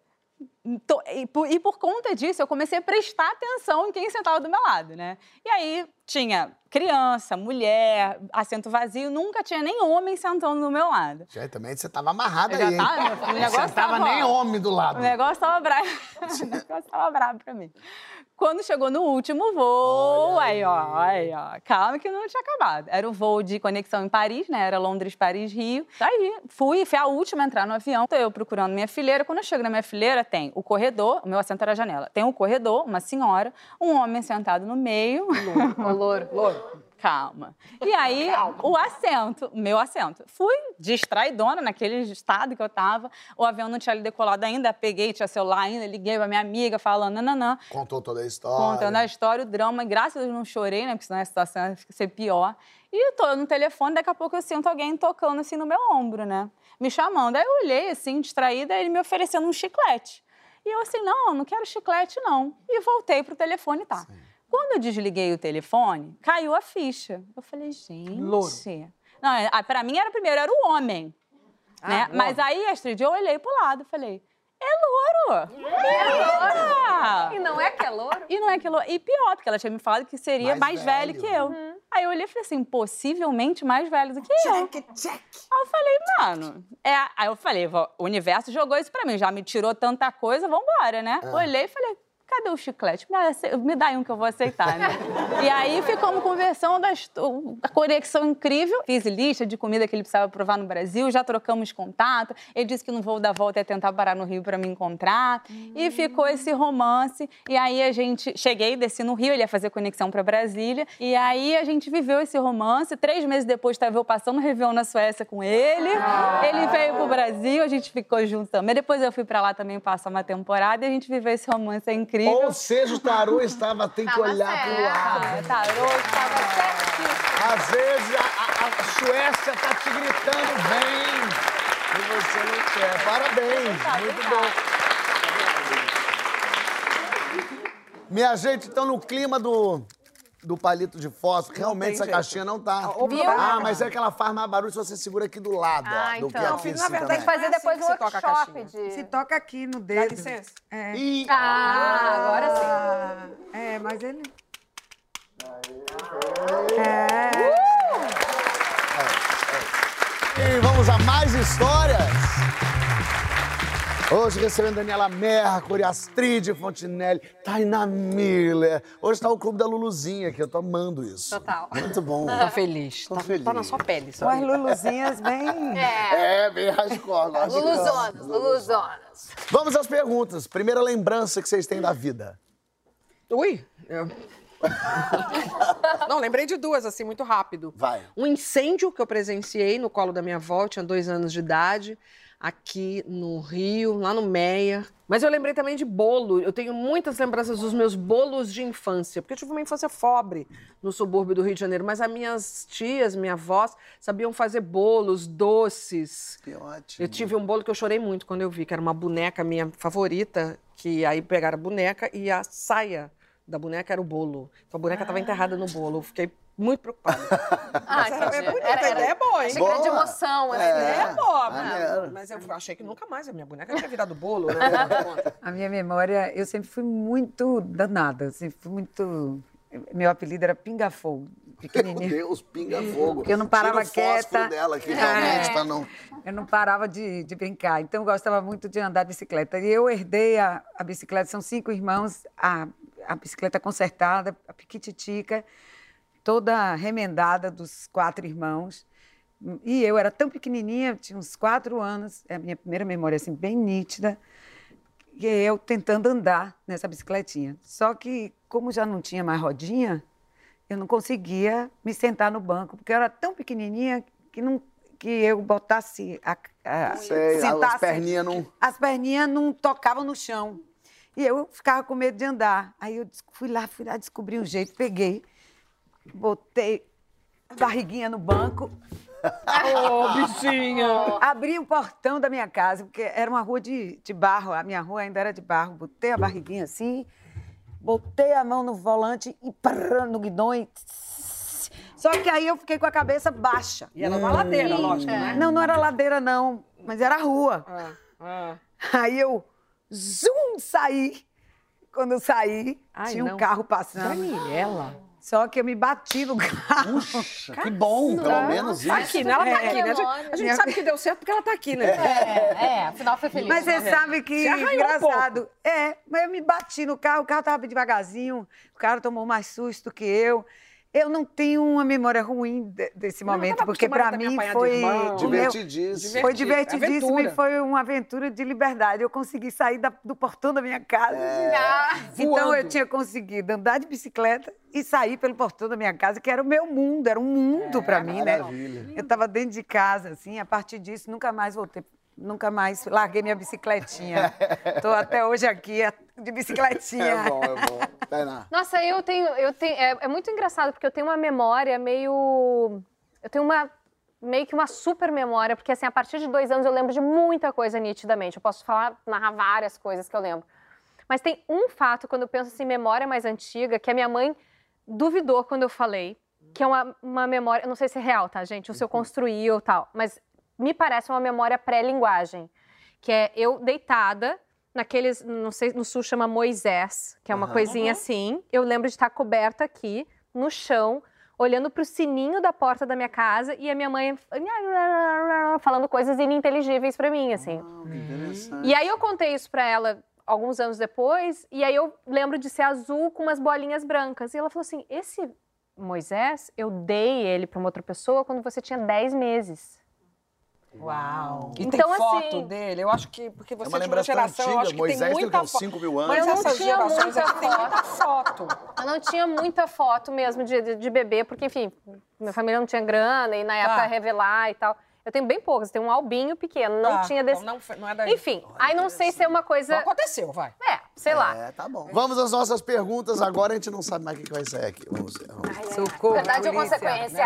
Speaker 7: E por conta disso, eu comecei a prestar atenção em quem sentava do meu lado, né? E aí, tinha criança, mulher, assento vazio, nunca tinha nem homem sentando do meu lado.
Speaker 2: Já também você tava amarrada
Speaker 7: Eu
Speaker 2: aí,
Speaker 7: já
Speaker 2: hein?
Speaker 7: tava, o negócio
Speaker 2: Você tava nem homem do lado.
Speaker 7: O negócio tava bravo. O negócio tava bravo pra mim. Quando chegou no último voo, aí, ó, calma que não tinha acabado. Era o voo de conexão em Paris, né? Era Londres, Paris, Rio. Aí, fui a última a entrar no avião. Tô eu procurando minha fileira. Quando eu chego na minha fileira, tem o corredor, o meu assento era a janela. Tem o corredor, uma senhora, um homem sentado no meio.
Speaker 4: O louro.
Speaker 7: calma. E aí, meu assento. Fui distraidona naquele estado que eu tava. O avião não tinha decolado ainda, peguei, tinha celular ainda, liguei pra minha amiga falando, nananã.
Speaker 2: Contou toda a história.
Speaker 7: Contando a história, o drama. E graças a Deus não chorei, né? Porque senão a situação ia ser pior. E tô no telefone, daqui a pouco eu sinto alguém tocando assim no meu ombro, né? Me chamando. Aí eu olhei assim, distraída, ele me oferecendo um chiclete. E eu assim, não quero chiclete, não. E voltei pro telefone, tá. Sim. Quando eu desliguei o telefone, caiu a ficha. Eu falei, gente...
Speaker 5: Louro.
Speaker 7: Não, pra mim, era o homem. Né? Mas aí, Astrid, eu olhei pro lado e falei, é louro!
Speaker 4: E não é que é louro?
Speaker 7: E não é que é louro. E pior, porque ela tinha me falado que seria mais velho que eu. Aí eu olhei e falei assim, possivelmente mais velho do que eu.
Speaker 5: Check.
Speaker 7: Aí eu falei, mano... Aí eu falei, o universo jogou isso pra mim, já me tirou tanta coisa, vambora, né? Olhei e falei... Cadê o chiclete? Me dá um que eu vou aceitar, né? E aí ficamos conversando, a conexão incrível. Fiz lista de comida que ele precisava provar no Brasil, já trocamos contato. Ele disse que no voo da volta ia tentar parar no Rio para me encontrar. E ficou esse romance. E aí desci no Rio, ele ia fazer conexão para Brasília. E aí a gente viveu esse romance. 3 meses depois estava eu passando o Réveillon na Suécia com ele. Ele veio pro Brasil, a gente ficou junto também. Depois eu fui para lá também passar uma temporada e a gente viveu esse romance incrível.
Speaker 2: Ou seja, o tarô tem que olhar pro lado.
Speaker 7: O tarô estava certíssimo.
Speaker 2: Às vezes a Suécia tá te gritando bem e você não quer. Parabéns, muito bom. Minha gente, então no clima do palito de fósforo, realmente essa caixinha não tá. Mas é que ela faz mais barulho se você segura aqui do lado, do que aqui em cima.
Speaker 4: Na verdade, tem que fazer depois um workshop.
Speaker 3: Se toca aqui no dedo.
Speaker 5: Dá licença.
Speaker 4: Agora sim.
Speaker 3: Mas ele...
Speaker 2: E vamos a mais histórias. Hoje recebendo Daniela Mercury, Astrid Fontinelli, Tainá Miller. Hoje tá o clube da Luluzinha aqui, eu tô amando isso.
Speaker 4: Total.
Speaker 2: Muito bom.
Speaker 5: Tá feliz.
Speaker 2: Tô feliz.
Speaker 5: Tá na sua pele,
Speaker 3: Com as Luluzinhas bem...
Speaker 2: Bem hardcore.
Speaker 4: Luluzonas.
Speaker 2: Vamos às perguntas. Primeira lembrança que vocês têm da vida.
Speaker 5: Ui. Não, lembrei de 2, assim, muito rápido.
Speaker 2: Vai.
Speaker 5: Um incêndio que eu presenciei no colo da minha avó, eu tinha 2 anos de idade, aqui no Rio, lá no Meia. Mas eu lembrei também de bolo. Eu tenho muitas lembranças dos meus bolos de infância, porque eu tive uma infância pobre no subúrbio do Rio de Janeiro, mas as minhas tias, minha avós, sabiam fazer bolos, doces.
Speaker 2: Que ótimo.
Speaker 5: Eu tive um bolo que eu chorei muito quando eu vi, que era uma boneca minha favorita, que aí pegaram a boneca e a saia da boneca era o bolo. Então a boneca estava enterrada no bolo. Eu fiquei muito preocupada. É bonita, a ideia é boa, hein?
Speaker 4: Grande emoção, assim.
Speaker 5: É boa, mas eu achei que nunca mais a minha boneca tinha virado bolo, né?
Speaker 3: A minha memória, eu sempre fui muito danada, sempre fui muito... Meu apelido era Pinga-Fogo, pequenininha.
Speaker 2: Meu Deus, pinga-fogo.
Speaker 3: Porque eu não parava quieta.
Speaker 2: Tira o fósforo dela aqui, realmente, pra não...
Speaker 3: Eu não parava de brincar, então eu gostava muito de andar de bicicleta. E eu herdei a bicicleta, são 5 irmãos, a bicicleta consertada, a piquititica, toda remendada dos 4 irmãos. E eu era tão pequenininha, tinha uns 4 anos, é a minha primeira memória, assim, bem nítida, e eu tentando andar nessa bicicletinha. Só que, como já não tinha mais rodinha, eu não conseguia me sentar no banco, porque eu era tão pequenininha que eu botasse...
Speaker 2: as perninhas não...
Speaker 3: As perninhas não tocavam no chão. E eu ficava com medo de andar. Aí eu fui lá, descobri um jeito, peguei, botei a barriguinha no banco.
Speaker 5: Bichinha!
Speaker 3: Abri o portão da minha casa, porque era uma rua de barro, a minha rua ainda era de barro. Botei a barriguinha assim, botei a mão no volante e no guidão e... Só que aí eu fiquei com a cabeça baixa.
Speaker 5: E era uma ladeira, lógico, né?
Speaker 3: Não era ladeira, não, mas era rua. Aí eu... Zum! Saí. Quando eu saí, tinha um carro passando.
Speaker 5: Daniela.
Speaker 3: Só que eu me bati no carro.
Speaker 2: Puxa, que bom, pelo menos isso.
Speaker 5: Tá aqui, né? Ela tá aqui, né? A gente sabe que deu certo porque ela tá aqui, né?
Speaker 4: Afinal foi feliz.
Speaker 3: Mas você sabe que engraçado. Mas eu me bati no carro, o carro tava devagarzinho, o cara tomou mais susto que eu. Eu não tenho uma memória ruim desse momento,
Speaker 5: tava
Speaker 3: porque para
Speaker 5: acostumada
Speaker 3: mim
Speaker 5: também a
Speaker 3: foi
Speaker 5: apanhar de irmão.
Speaker 1: Divertidíssimo.
Speaker 3: foi divertidíssimo
Speaker 5: Aventura.
Speaker 3: e foi uma aventura de liberdade. Eu consegui sair do portão da minha casa. Então
Speaker 5: Voando.
Speaker 3: eu tinha conseguido andar de bicicleta e sair pelo portão da minha casa, que era o meu mundo, era um mundo para mim, né?
Speaker 1: Maravilha.
Speaker 3: Eu estava dentro de casa, assim, a partir disso nunca mais voltei. Nunca mais larguei minha bicicletinha. Estou até hoje aqui de bicicletinha.
Speaker 1: É bom. Tainá.
Speaker 4: Nossa, eu tenho é muito engraçado, porque eu tenho uma memória meio... Eu tenho meio que uma super memória, porque assim, a partir de 2 anos eu lembro de muita coisa nitidamente. Eu posso narrar várias coisas que eu lembro. Mas tem um fato, quando eu penso assim, memória mais antiga, que a minha mãe duvidou quando eu falei, que é uma memória... Eu não sei se é real, tá, gente? Ou se eu construí ou tal, mas... Me parece uma memória pré-linguagem, que é eu deitada naqueles, não sei, no sul chama Moisés, que é uma coisinha assim. Eu lembro de estar coberta aqui, no chão, olhando para o sininho da porta da minha casa e a minha mãe falando coisas ininteligíveis para mim, assim.
Speaker 1: Interessante.
Speaker 4: E aí eu contei isso para ela alguns anos depois, e aí eu lembro de ser azul com umas bolinhas brancas. E ela falou assim, esse Moisés, eu dei ele para uma outra pessoa quando você tinha 10 meses.
Speaker 3: Uau!
Speaker 5: E
Speaker 4: Então,
Speaker 5: tem foto
Speaker 4: assim,
Speaker 5: dele. Eu acho que, porque você
Speaker 1: uma
Speaker 5: é de uma
Speaker 1: lembrança
Speaker 5: geração, eu
Speaker 1: antiga.
Speaker 5: acho que
Speaker 1: Moisés
Speaker 5: tem
Speaker 1: tem
Speaker 5: muita
Speaker 1: uns
Speaker 5: foto.
Speaker 1: 5 mil anos.
Speaker 5: Mas
Speaker 4: Eu não
Speaker 5: essas
Speaker 4: tinha
Speaker 5: gerações
Speaker 4: muita
Speaker 5: aqui tem muita foto.
Speaker 4: Eu não tinha muita foto mesmo de bebê, porque, enfim, minha família não tinha grana e na época revelar e tal. Eu tenho bem poucas, tenho um albinho pequeno, não tinha desse...
Speaker 5: Então não é daí.
Speaker 4: Enfim, aí não sei se é uma coisa...
Speaker 5: Não aconteceu, vai.
Speaker 4: Sei lá.
Speaker 1: É, tá bom. Vamos às nossas perguntas. Agora a gente não sabe mais o que vai sair aqui. Vamos ver.
Speaker 3: Socorro,
Speaker 4: Verdade ou
Speaker 3: polícia.
Speaker 4: consequência?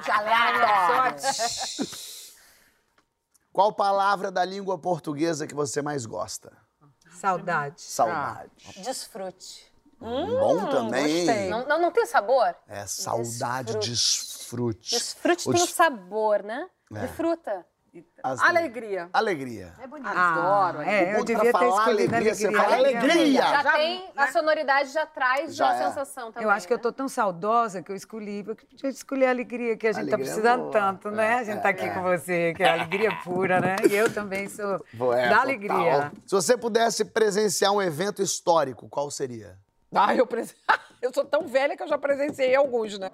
Speaker 1: Qual palavra da língua portuguesa que você mais gosta?
Speaker 3: Saudade.
Speaker 1: Saudade.
Speaker 4: Desfrute.
Speaker 1: Bom também.
Speaker 5: gostei.
Speaker 4: Não tem sabor?
Speaker 1: É, saudade, desfrute.
Speaker 4: Desfrute
Speaker 1: O
Speaker 4: tem o
Speaker 1: des-
Speaker 4: sabor, né? De fruta.
Speaker 1: As-
Speaker 5: Alegria.
Speaker 1: Alegria.
Speaker 4: É bonito.
Speaker 5: Adoro.
Speaker 3: Eu
Speaker 1: Pra
Speaker 3: devia ter
Speaker 1: falar
Speaker 3: escolhido
Speaker 1: alegria, você
Speaker 3: alegria.
Speaker 1: fala alegria.
Speaker 4: Já tem, a sonoridade já traz
Speaker 1: Já
Speaker 4: a
Speaker 1: é.
Speaker 4: sensação também.
Speaker 3: Eu acho que eu
Speaker 4: né?
Speaker 3: tô tão saudosa que eu escolhi, porque eu escolhi a alegria que a gente tá
Speaker 1: Alegria é
Speaker 3: precisando
Speaker 1: boa.
Speaker 3: tanto, né? A gente tá aqui com você, que é a alegria pura, né? E eu também sou da
Speaker 1: total.
Speaker 3: alegria.
Speaker 1: Se você pudesse presenciar um evento histórico, qual seria?
Speaker 5: Eu sou tão velha que eu já presenciei alguns, né?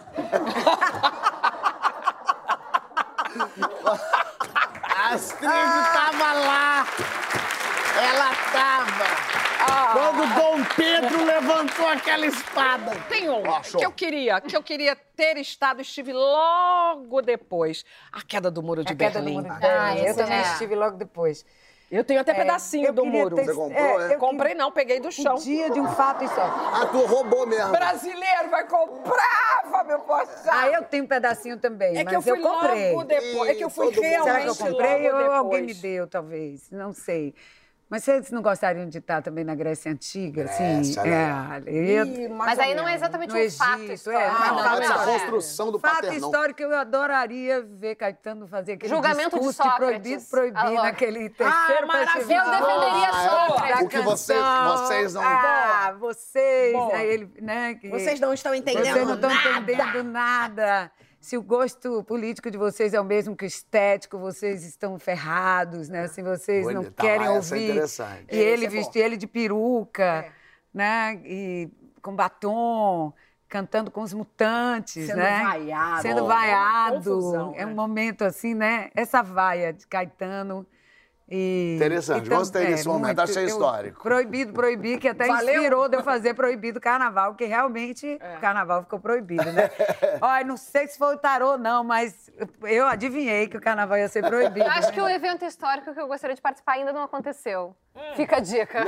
Speaker 1: A Astrid tava lá! Ela tava! Quando Dom Pedro levantou aquela espada.
Speaker 5: Tem um
Speaker 1: Ó, show.
Speaker 5: que eu queria ter estado, estive logo depois. A queda do Muro de
Speaker 3: A queda do
Speaker 5: Berlim.
Speaker 3: muro de Berlim. Eu
Speaker 4: esse
Speaker 3: também
Speaker 4: é.
Speaker 3: estive logo depois.
Speaker 5: Eu tenho até pedacinho
Speaker 3: eu
Speaker 5: do
Speaker 3: queria
Speaker 5: muro.
Speaker 3: ter-
Speaker 1: Você comprou, é?
Speaker 3: eu
Speaker 5: Comprei não, peguei do chão.
Speaker 3: Um dia de um fato histórico.
Speaker 1: Ah, tu roubou mesmo.
Speaker 5: Brasileiro vai comprar, Fábio Pochá.
Speaker 3: Ah, eu tenho um pedacinho também,
Speaker 5: É que eu
Speaker 3: mas
Speaker 5: fui
Speaker 3: eu comprei.
Speaker 5: logo depois. É que eu fui
Speaker 1: Todo mundo-
Speaker 5: realmente
Speaker 3: Será que eu comprei
Speaker 5: logo
Speaker 3: ou alguém me
Speaker 5: depois.
Speaker 3: deu, talvez? Não sei. Mas vocês não gostariam de estar também na Grécia Antiga?
Speaker 1: Grécia,
Speaker 3: assim?
Speaker 1: né?
Speaker 5: Ih, mais
Speaker 4: Mas
Speaker 5: ou
Speaker 4: aí não é
Speaker 5: menos.
Speaker 4: exatamente
Speaker 3: No
Speaker 4: um fato
Speaker 3: Egito,
Speaker 4: histórico.
Speaker 3: é,
Speaker 1: Não,
Speaker 3: não,
Speaker 1: essa
Speaker 3: não,
Speaker 1: construção do
Speaker 3: Fato
Speaker 1: Paternão.
Speaker 3: histórico, eu adoraria ver Caetano fazer aquele
Speaker 4: Julgamento de
Speaker 3: discurso
Speaker 4: Sócrates.
Speaker 3: proibir
Speaker 4: Alô.
Speaker 3: naquele terceiro
Speaker 5: maravilha.
Speaker 3: festival.
Speaker 4: Eu defenderia Sócrates.
Speaker 1: O que vocês não...
Speaker 3: Vocês,
Speaker 5: Boa.
Speaker 3: aí ele, né? que-
Speaker 5: Vocês não estão
Speaker 3: Vocês não estão
Speaker 5: nada.
Speaker 3: entendendo nada. Se o gosto político de vocês é o mesmo que o estético, vocês estão ferrados, né? Se vocês
Speaker 1: Olha,
Speaker 3: não
Speaker 1: tá
Speaker 3: querem
Speaker 1: lá, essa é
Speaker 3: ouvir.
Speaker 1: interessante.
Speaker 3: E ele
Speaker 5: Esse é bom.
Speaker 3: vestir ele de peruca, né? E com batom, cantando com os mutantes,
Speaker 5: Sendo
Speaker 3: né?
Speaker 5: vaiado.
Speaker 3: Sendo
Speaker 5: Bom,
Speaker 3: vaiado.
Speaker 5: confusão,
Speaker 3: É um
Speaker 5: né?
Speaker 3: momento assim, né? Essa vaia de Caetano. E,
Speaker 1: Interessante, gostei desse momento, achei histórico.
Speaker 3: Proibido, que até
Speaker 5: Valeu.
Speaker 3: inspirou de eu fazer proibido carnaval, que realmente o carnaval ficou proibido, né? Olha, não sei se foi o tarô, não, mas eu adivinhei que o carnaval ia ser proibido.
Speaker 4: Acho
Speaker 3: né?
Speaker 4: que o evento histórico que eu gostaria de participar ainda não aconteceu. Fica a dica.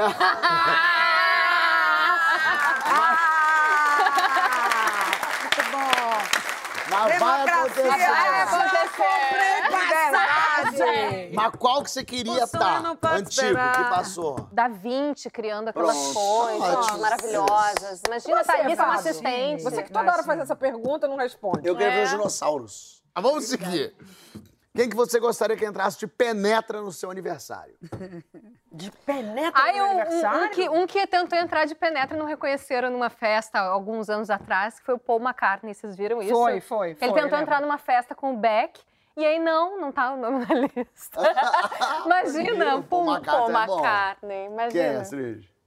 Speaker 3: Muito bom!
Speaker 1: Mas vai
Speaker 3: Democracia,
Speaker 1: acontecer.
Speaker 3: Liberdade!
Speaker 1: Mas qual que você queria
Speaker 3: O sonho
Speaker 1: estar?
Speaker 3: não pode
Speaker 1: Antigo,
Speaker 3: esperar.
Speaker 1: que passou?
Speaker 4: Da Vinci criando aquelas
Speaker 1: Pronto,
Speaker 4: coisas
Speaker 1: ótimo.
Speaker 4: maravilhosas. Imagina,
Speaker 5: Você,
Speaker 4: Thalissa, uma
Speaker 5: Fábio?
Speaker 4: assistente.
Speaker 5: Você que toda hora faz essa pergunta não responde.
Speaker 1: Eu queria ver os dinossauros. Mas vamos seguir. Quem que você gostaria que entrasse de penetra no seu aniversário?
Speaker 5: De penetra
Speaker 4: Aí
Speaker 5: no aniversário?
Speaker 4: um que tentou entrar de penetra e não reconheceram numa festa alguns anos atrás, que foi o Paul McCartney, vocês viram isso?
Speaker 5: Foi.
Speaker 4: Ele tentou entrar numa festa com o Beck, e aí não tá o nome na lista. Imagina,
Speaker 1: Paul
Speaker 4: Paul
Speaker 1: McCartney é bom.
Speaker 4: McCartney, imagina.
Speaker 1: Quem é, Astrid?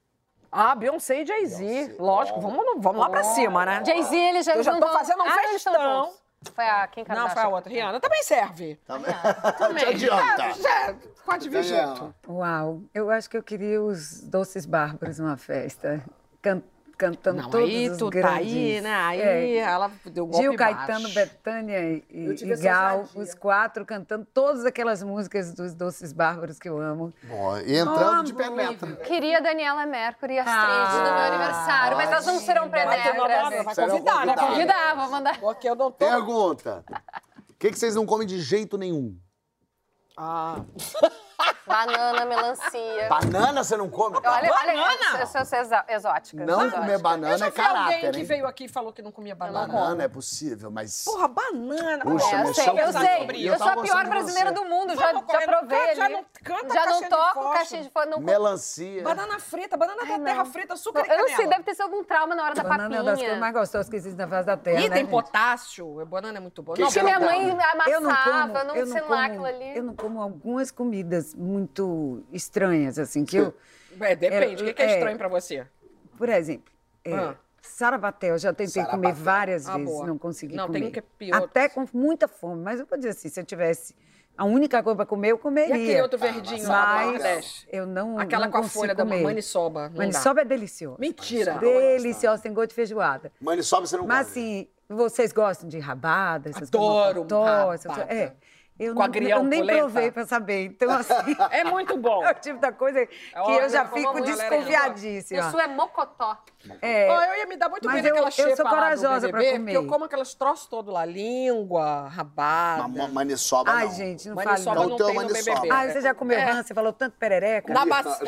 Speaker 5: Ah, Beyoncé e Jay-Z. Lógico, vamos lá pra cima, né?
Speaker 4: Jay-Z, ele já...
Speaker 5: Eu já tô fazendo um
Speaker 4: eles estão
Speaker 5: festão.
Speaker 4: juntos. Foi a Kim Kardashian.
Speaker 5: Não, foi a outra. Rihanna também serve.
Speaker 2: Também.
Speaker 5: Também.
Speaker 2: adianta.
Speaker 5: Já, pode vir junto.
Speaker 3: Uau, eu acho que eu queria os Doces Bárbaros numa festa. Cantando
Speaker 5: Não,
Speaker 3: todos
Speaker 5: aí
Speaker 3: os
Speaker 5: tu
Speaker 3: grandes.
Speaker 5: tá aí, né? Aí ela deu um golpe
Speaker 3: Gil,
Speaker 5: baixo.
Speaker 3: Caetano, Bethânia
Speaker 2: Eu
Speaker 3: e
Speaker 2: tive essa
Speaker 3: Gal,
Speaker 2: ousadia.
Speaker 3: os 4 cantando todas aquelas músicas dos Doces Bárbaros que eu amo.
Speaker 2: Bom, e entrando de
Speaker 3: Amo.
Speaker 2: penetra.
Speaker 4: Queria a Daniela Mercury e Astrid no meu aniversário, mas elas não serão
Speaker 5: Vai
Speaker 4: penetras.
Speaker 5: convidar, né?
Speaker 2: Serão
Speaker 4: Convidar, vou mandar.
Speaker 5: Porque eu não tô...
Speaker 2: Pergunta. O que vocês não comem de jeito nenhum?
Speaker 5: Ah,
Speaker 4: Banana, melancia.
Speaker 2: Banana você não come?
Speaker 4: Olha,
Speaker 5: Banana?
Speaker 4: eu sou exótica.
Speaker 2: Não
Speaker 4: sou
Speaker 2: comer
Speaker 4: exótica.
Speaker 2: banana
Speaker 5: eu já
Speaker 2: é
Speaker 5: vi alguém
Speaker 2: caráter,
Speaker 5: que
Speaker 2: hein?
Speaker 5: veio aqui e falou que não comia banana.
Speaker 2: Banana é possível, mas...
Speaker 5: Porra, banana.
Speaker 2: Puxa,
Speaker 4: Eu
Speaker 2: mas
Speaker 4: sei,
Speaker 2: só
Speaker 4: eu
Speaker 2: sobre
Speaker 4: sei.
Speaker 2: isso.
Speaker 4: Eu sou
Speaker 2: tava
Speaker 4: a
Speaker 2: gostando
Speaker 4: pior
Speaker 2: de
Speaker 4: brasileira
Speaker 2: você.
Speaker 4: do mundo, já provei
Speaker 5: já
Speaker 4: ali.
Speaker 5: não canta
Speaker 4: Já
Speaker 5: caixinha
Speaker 4: não
Speaker 5: de
Speaker 4: toco
Speaker 5: fósforo.
Speaker 4: caixinha de fósforo. Não
Speaker 2: Melancia.
Speaker 5: Banana frita, banana tem terra frita, açúcar e
Speaker 4: Eu não sei,
Speaker 5: canela.
Speaker 4: deve ter sido algum trauma na hora da
Speaker 3: Banana é uma das coisas
Speaker 4: papinha.
Speaker 3: mais gostosas que existe na face da terra,
Speaker 5: Ih,
Speaker 3: né,
Speaker 5: tem
Speaker 3: gente?
Speaker 5: potássio. Banana é muito boa.
Speaker 2: Que
Speaker 5: Não,
Speaker 2: que
Speaker 4: Porque
Speaker 2: você
Speaker 4: minha
Speaker 2: não
Speaker 4: mãe
Speaker 2: come?
Speaker 4: amassava, não sei lá aquilo ali.
Speaker 3: Eu não como algumas comidas muito estranhas, assim, que eu...
Speaker 5: depende. O que é
Speaker 3: É.
Speaker 5: estranho pra você?
Speaker 3: Por exemplo,
Speaker 5: Ah.
Speaker 3: sarapatel, eu já tentei comer
Speaker 2: Sarapatel.
Speaker 3: várias
Speaker 5: Ah,
Speaker 3: vezes,
Speaker 5: boa.
Speaker 3: não consegui
Speaker 5: Não,
Speaker 3: comer.
Speaker 5: tem um que é pior.
Speaker 3: Até com muita fome, mas eu vou dizer assim, se eu tivesse a única coisa para comer, eu
Speaker 5: E
Speaker 3: comeria.
Speaker 5: aquele outro verdinho lá do
Speaker 3: Mas
Speaker 5: Nordeste?
Speaker 3: eu não
Speaker 5: Aquela
Speaker 3: não
Speaker 5: com a
Speaker 3: consigo
Speaker 5: folha da
Speaker 3: comer.
Speaker 5: maniçoba. Não dá.
Speaker 3: Maniçoba é delicioso.
Speaker 5: Mentira.
Speaker 3: Deliciosa, tem gosto de feijoada.
Speaker 2: Maniçoba você não
Speaker 3: Mas
Speaker 2: come?
Speaker 3: assim, vocês gostam de rabada? Essas
Speaker 5: Adoro
Speaker 3: coisas,
Speaker 5: rabada.
Speaker 3: Eu,
Speaker 5: Com
Speaker 3: não,
Speaker 5: agrião,
Speaker 3: eu nem
Speaker 5: polenta.
Speaker 3: provei para saber. Então, assim,
Speaker 5: É muito bom.
Speaker 3: é o tipo da coisa que eu já fico
Speaker 4: muito,
Speaker 5: O
Speaker 3: desconfiadíssima.
Speaker 4: Sul é mocotó.
Speaker 3: É,
Speaker 5: Ó, eu ia me dar muito
Speaker 3: Mas
Speaker 5: bem naquela
Speaker 3: eu sou
Speaker 5: xepa lá do
Speaker 3: corajosa pra
Speaker 5: BBB,
Speaker 3: comer.
Speaker 5: porque eu como aqueles troços todos lá. Língua, rabada.
Speaker 2: Maniçoba
Speaker 3: ai,
Speaker 2: não.
Speaker 3: gente, não
Speaker 5: Maniçoba
Speaker 3: fale.
Speaker 5: não
Speaker 2: Então,
Speaker 5: tem no
Speaker 2: maniçoba.
Speaker 5: BBB.
Speaker 3: Ah, você já comeu rã? Você falou tanto perereca?
Speaker 5: Na bacia.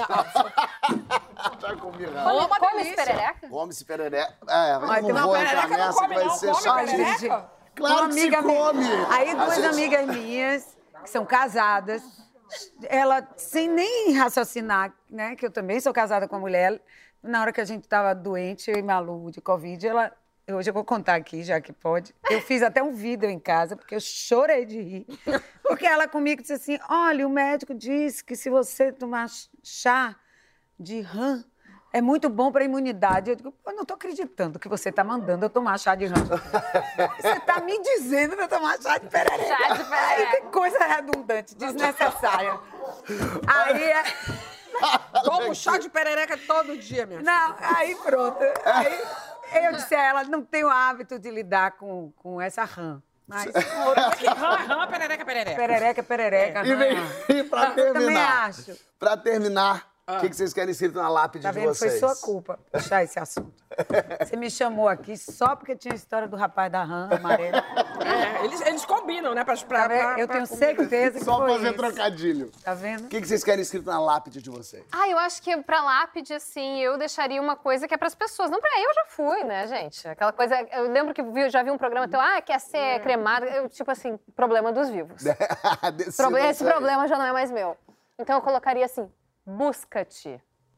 Speaker 2: Já comi
Speaker 5: Come,
Speaker 2: rã.
Speaker 5: uma
Speaker 4: Come esse
Speaker 5: delícia.
Speaker 4: perereca?
Speaker 2: Come-se perereca. É, eu
Speaker 3: Ai,
Speaker 2: não
Speaker 3: tem uma
Speaker 2: vou entrar
Speaker 5: perereca, não
Speaker 2: nessa que
Speaker 5: come
Speaker 2: vai
Speaker 5: não,
Speaker 2: ser
Speaker 5: come
Speaker 2: chatinho.
Speaker 5: perereca.
Speaker 2: Claro que se come.
Speaker 3: Aí duas amigas minhas, que são casadas, ela, sem nem raciocinar, né, que eu também sou casada com a mulher, na hora que a gente estava doente, eu e Malu, de Covid, hoje eu vou contar aqui, já que pode, eu fiz até um vídeo em casa, porque eu chorei de rir, porque ela comigo disse assim, olha, o médico disse que se você tomar chá de rã, é muito bom para a imunidade. Eu digo, eu não estou acreditando que você está mandando eu tomar chá de rã. Você está me dizendo para eu tomar chá de perereca.
Speaker 4: Chá de perereca.
Speaker 3: Que coisa redundante, desnecessária. Aí,
Speaker 5: Tomo chá de perereca todo dia, minha filha.
Speaker 3: não, aí pronto. Aí eu disse a ela, não tenho hábito de lidar com essa rã. Mas
Speaker 5: Que rã, perereca, perereca.
Speaker 3: perereca,
Speaker 2: E, vem,
Speaker 3: rã.
Speaker 2: e pra
Speaker 3: Eu também
Speaker 2: terminar,
Speaker 3: acho.
Speaker 2: pra terminar, o que vocês querem escrito na lápide
Speaker 3: Tá
Speaker 2: de
Speaker 3: vendo? Foi
Speaker 2: vocês?
Speaker 3: sua culpa puxar esse assunto. Você me chamou aqui só porque tinha a história do rapaz da rã amarela.
Speaker 5: É, eles combinam, né?
Speaker 3: Tá vendo? Eu tenho certeza que
Speaker 2: Só
Speaker 3: foi
Speaker 2: fazer
Speaker 3: isso.
Speaker 2: trocadilho.
Speaker 3: Tá vendo?
Speaker 2: O que vocês querem escrito na lápide de vocês?
Speaker 4: Ah, eu acho que pra lápide, assim, eu deixaria uma coisa que é pras pessoas. Não pra eu, já fui, né, gente? Aquela coisa... Eu lembro que já vi um programa teu, quer ser cremado. Eu, tipo assim, problema dos vivos. Esse problema já não é mais meu. Então eu colocaria assim, busca-te.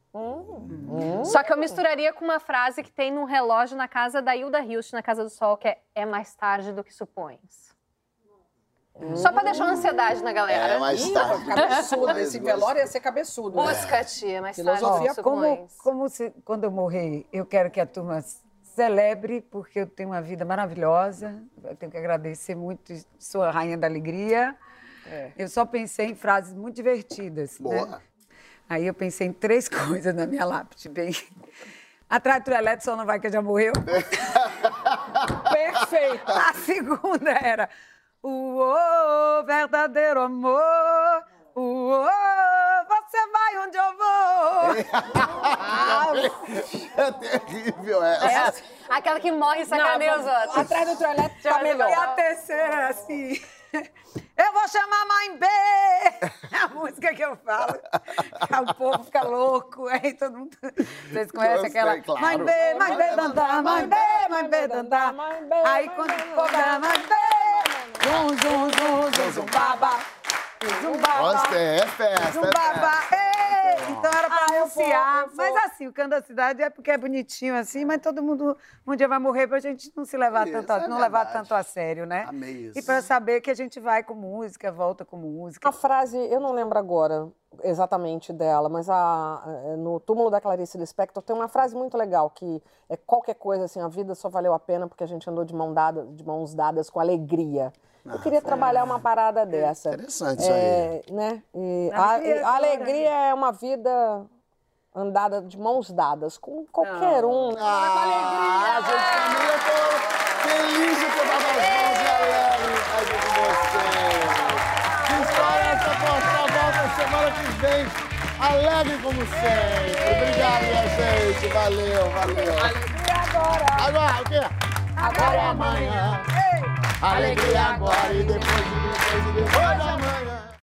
Speaker 4: Só que eu misturaria com uma frase que tem num relógio na casa da Hilda Hilst, na Casa do Sol, que é mais tarde do que supões. Só pra deixar uma ansiedade na galera.
Speaker 2: É, mais tarde.
Speaker 5: Cabeçudo, esse velório ia ser cabeçudo. né?
Speaker 4: Busca-te, é mais tarde do
Speaker 5: Filosofia
Speaker 4: que supões.
Speaker 3: Quando eu morrer, eu quero que a turma celebre, porque eu tenho uma vida maravilhosa. Eu tenho que agradecer muito, sou a rainha da alegria. Eu só pensei em frases muito divertidas.
Speaker 2: Boa.
Speaker 3: Né? Aí eu pensei em 3 coisas na minha lápide. Bem, atrás do elétrico só não vai que já morreu.
Speaker 5: Perfeito.
Speaker 3: A segunda era o verdadeiro amor. Você vai onde eu vou.
Speaker 2: É terrível essa.
Speaker 4: Aquela que morre e sacaneia os outros.
Speaker 5: Atrás do toalete tá melhor.
Speaker 3: E a terceira, assim... Eu vou chamar Mãe B! É a música que eu falo. O povo fica louco. Aí todo mundo... Vocês conhecem
Speaker 2: Eu
Speaker 3: aquela...
Speaker 2: sei, claro.
Speaker 3: Mãe B, dandá, Mãe B, dandá. Aí quando o povo dá Mãe B... Zum, zum, zum, zum, zum, baba. Zum, baba.
Speaker 2: Nossa, é festa.
Speaker 3: Zum, baba. Ei! Então era pra denunciar. Mas assim, o Canto da Cidade é porque é bonitinho assim, mas todo mundo um dia vai morrer pra gente não se levar não levar tanto a sério, né?
Speaker 2: Amei isso.
Speaker 3: E pra saber que a gente vai com música, volta com música.
Speaker 5: A frase, eu não lembro agora exatamente dela, mas no Túmulo da Clarice Lispector tem uma frase muito legal, que é qualquer coisa assim, a vida só valeu a pena porque a gente andou de mãos dadas com alegria. Eu queria trabalhar uma parada dessa.
Speaker 2: Interessante isso aí.
Speaker 5: Né? A alegria é uma vida andada de mãos dadas com qualquer um.
Speaker 2: A gente também, eu tô feliz de ter dado as mãos e alegre aqui com vocês. Que história é essa, Poxa? Volta semana que vem, alegre como sempre. Obrigado, minha gente. Valeu.
Speaker 5: Alegria agora.
Speaker 2: Agora, o quê?
Speaker 5: Agora
Speaker 2: é amanhã. Alegria agora e depois amanhã.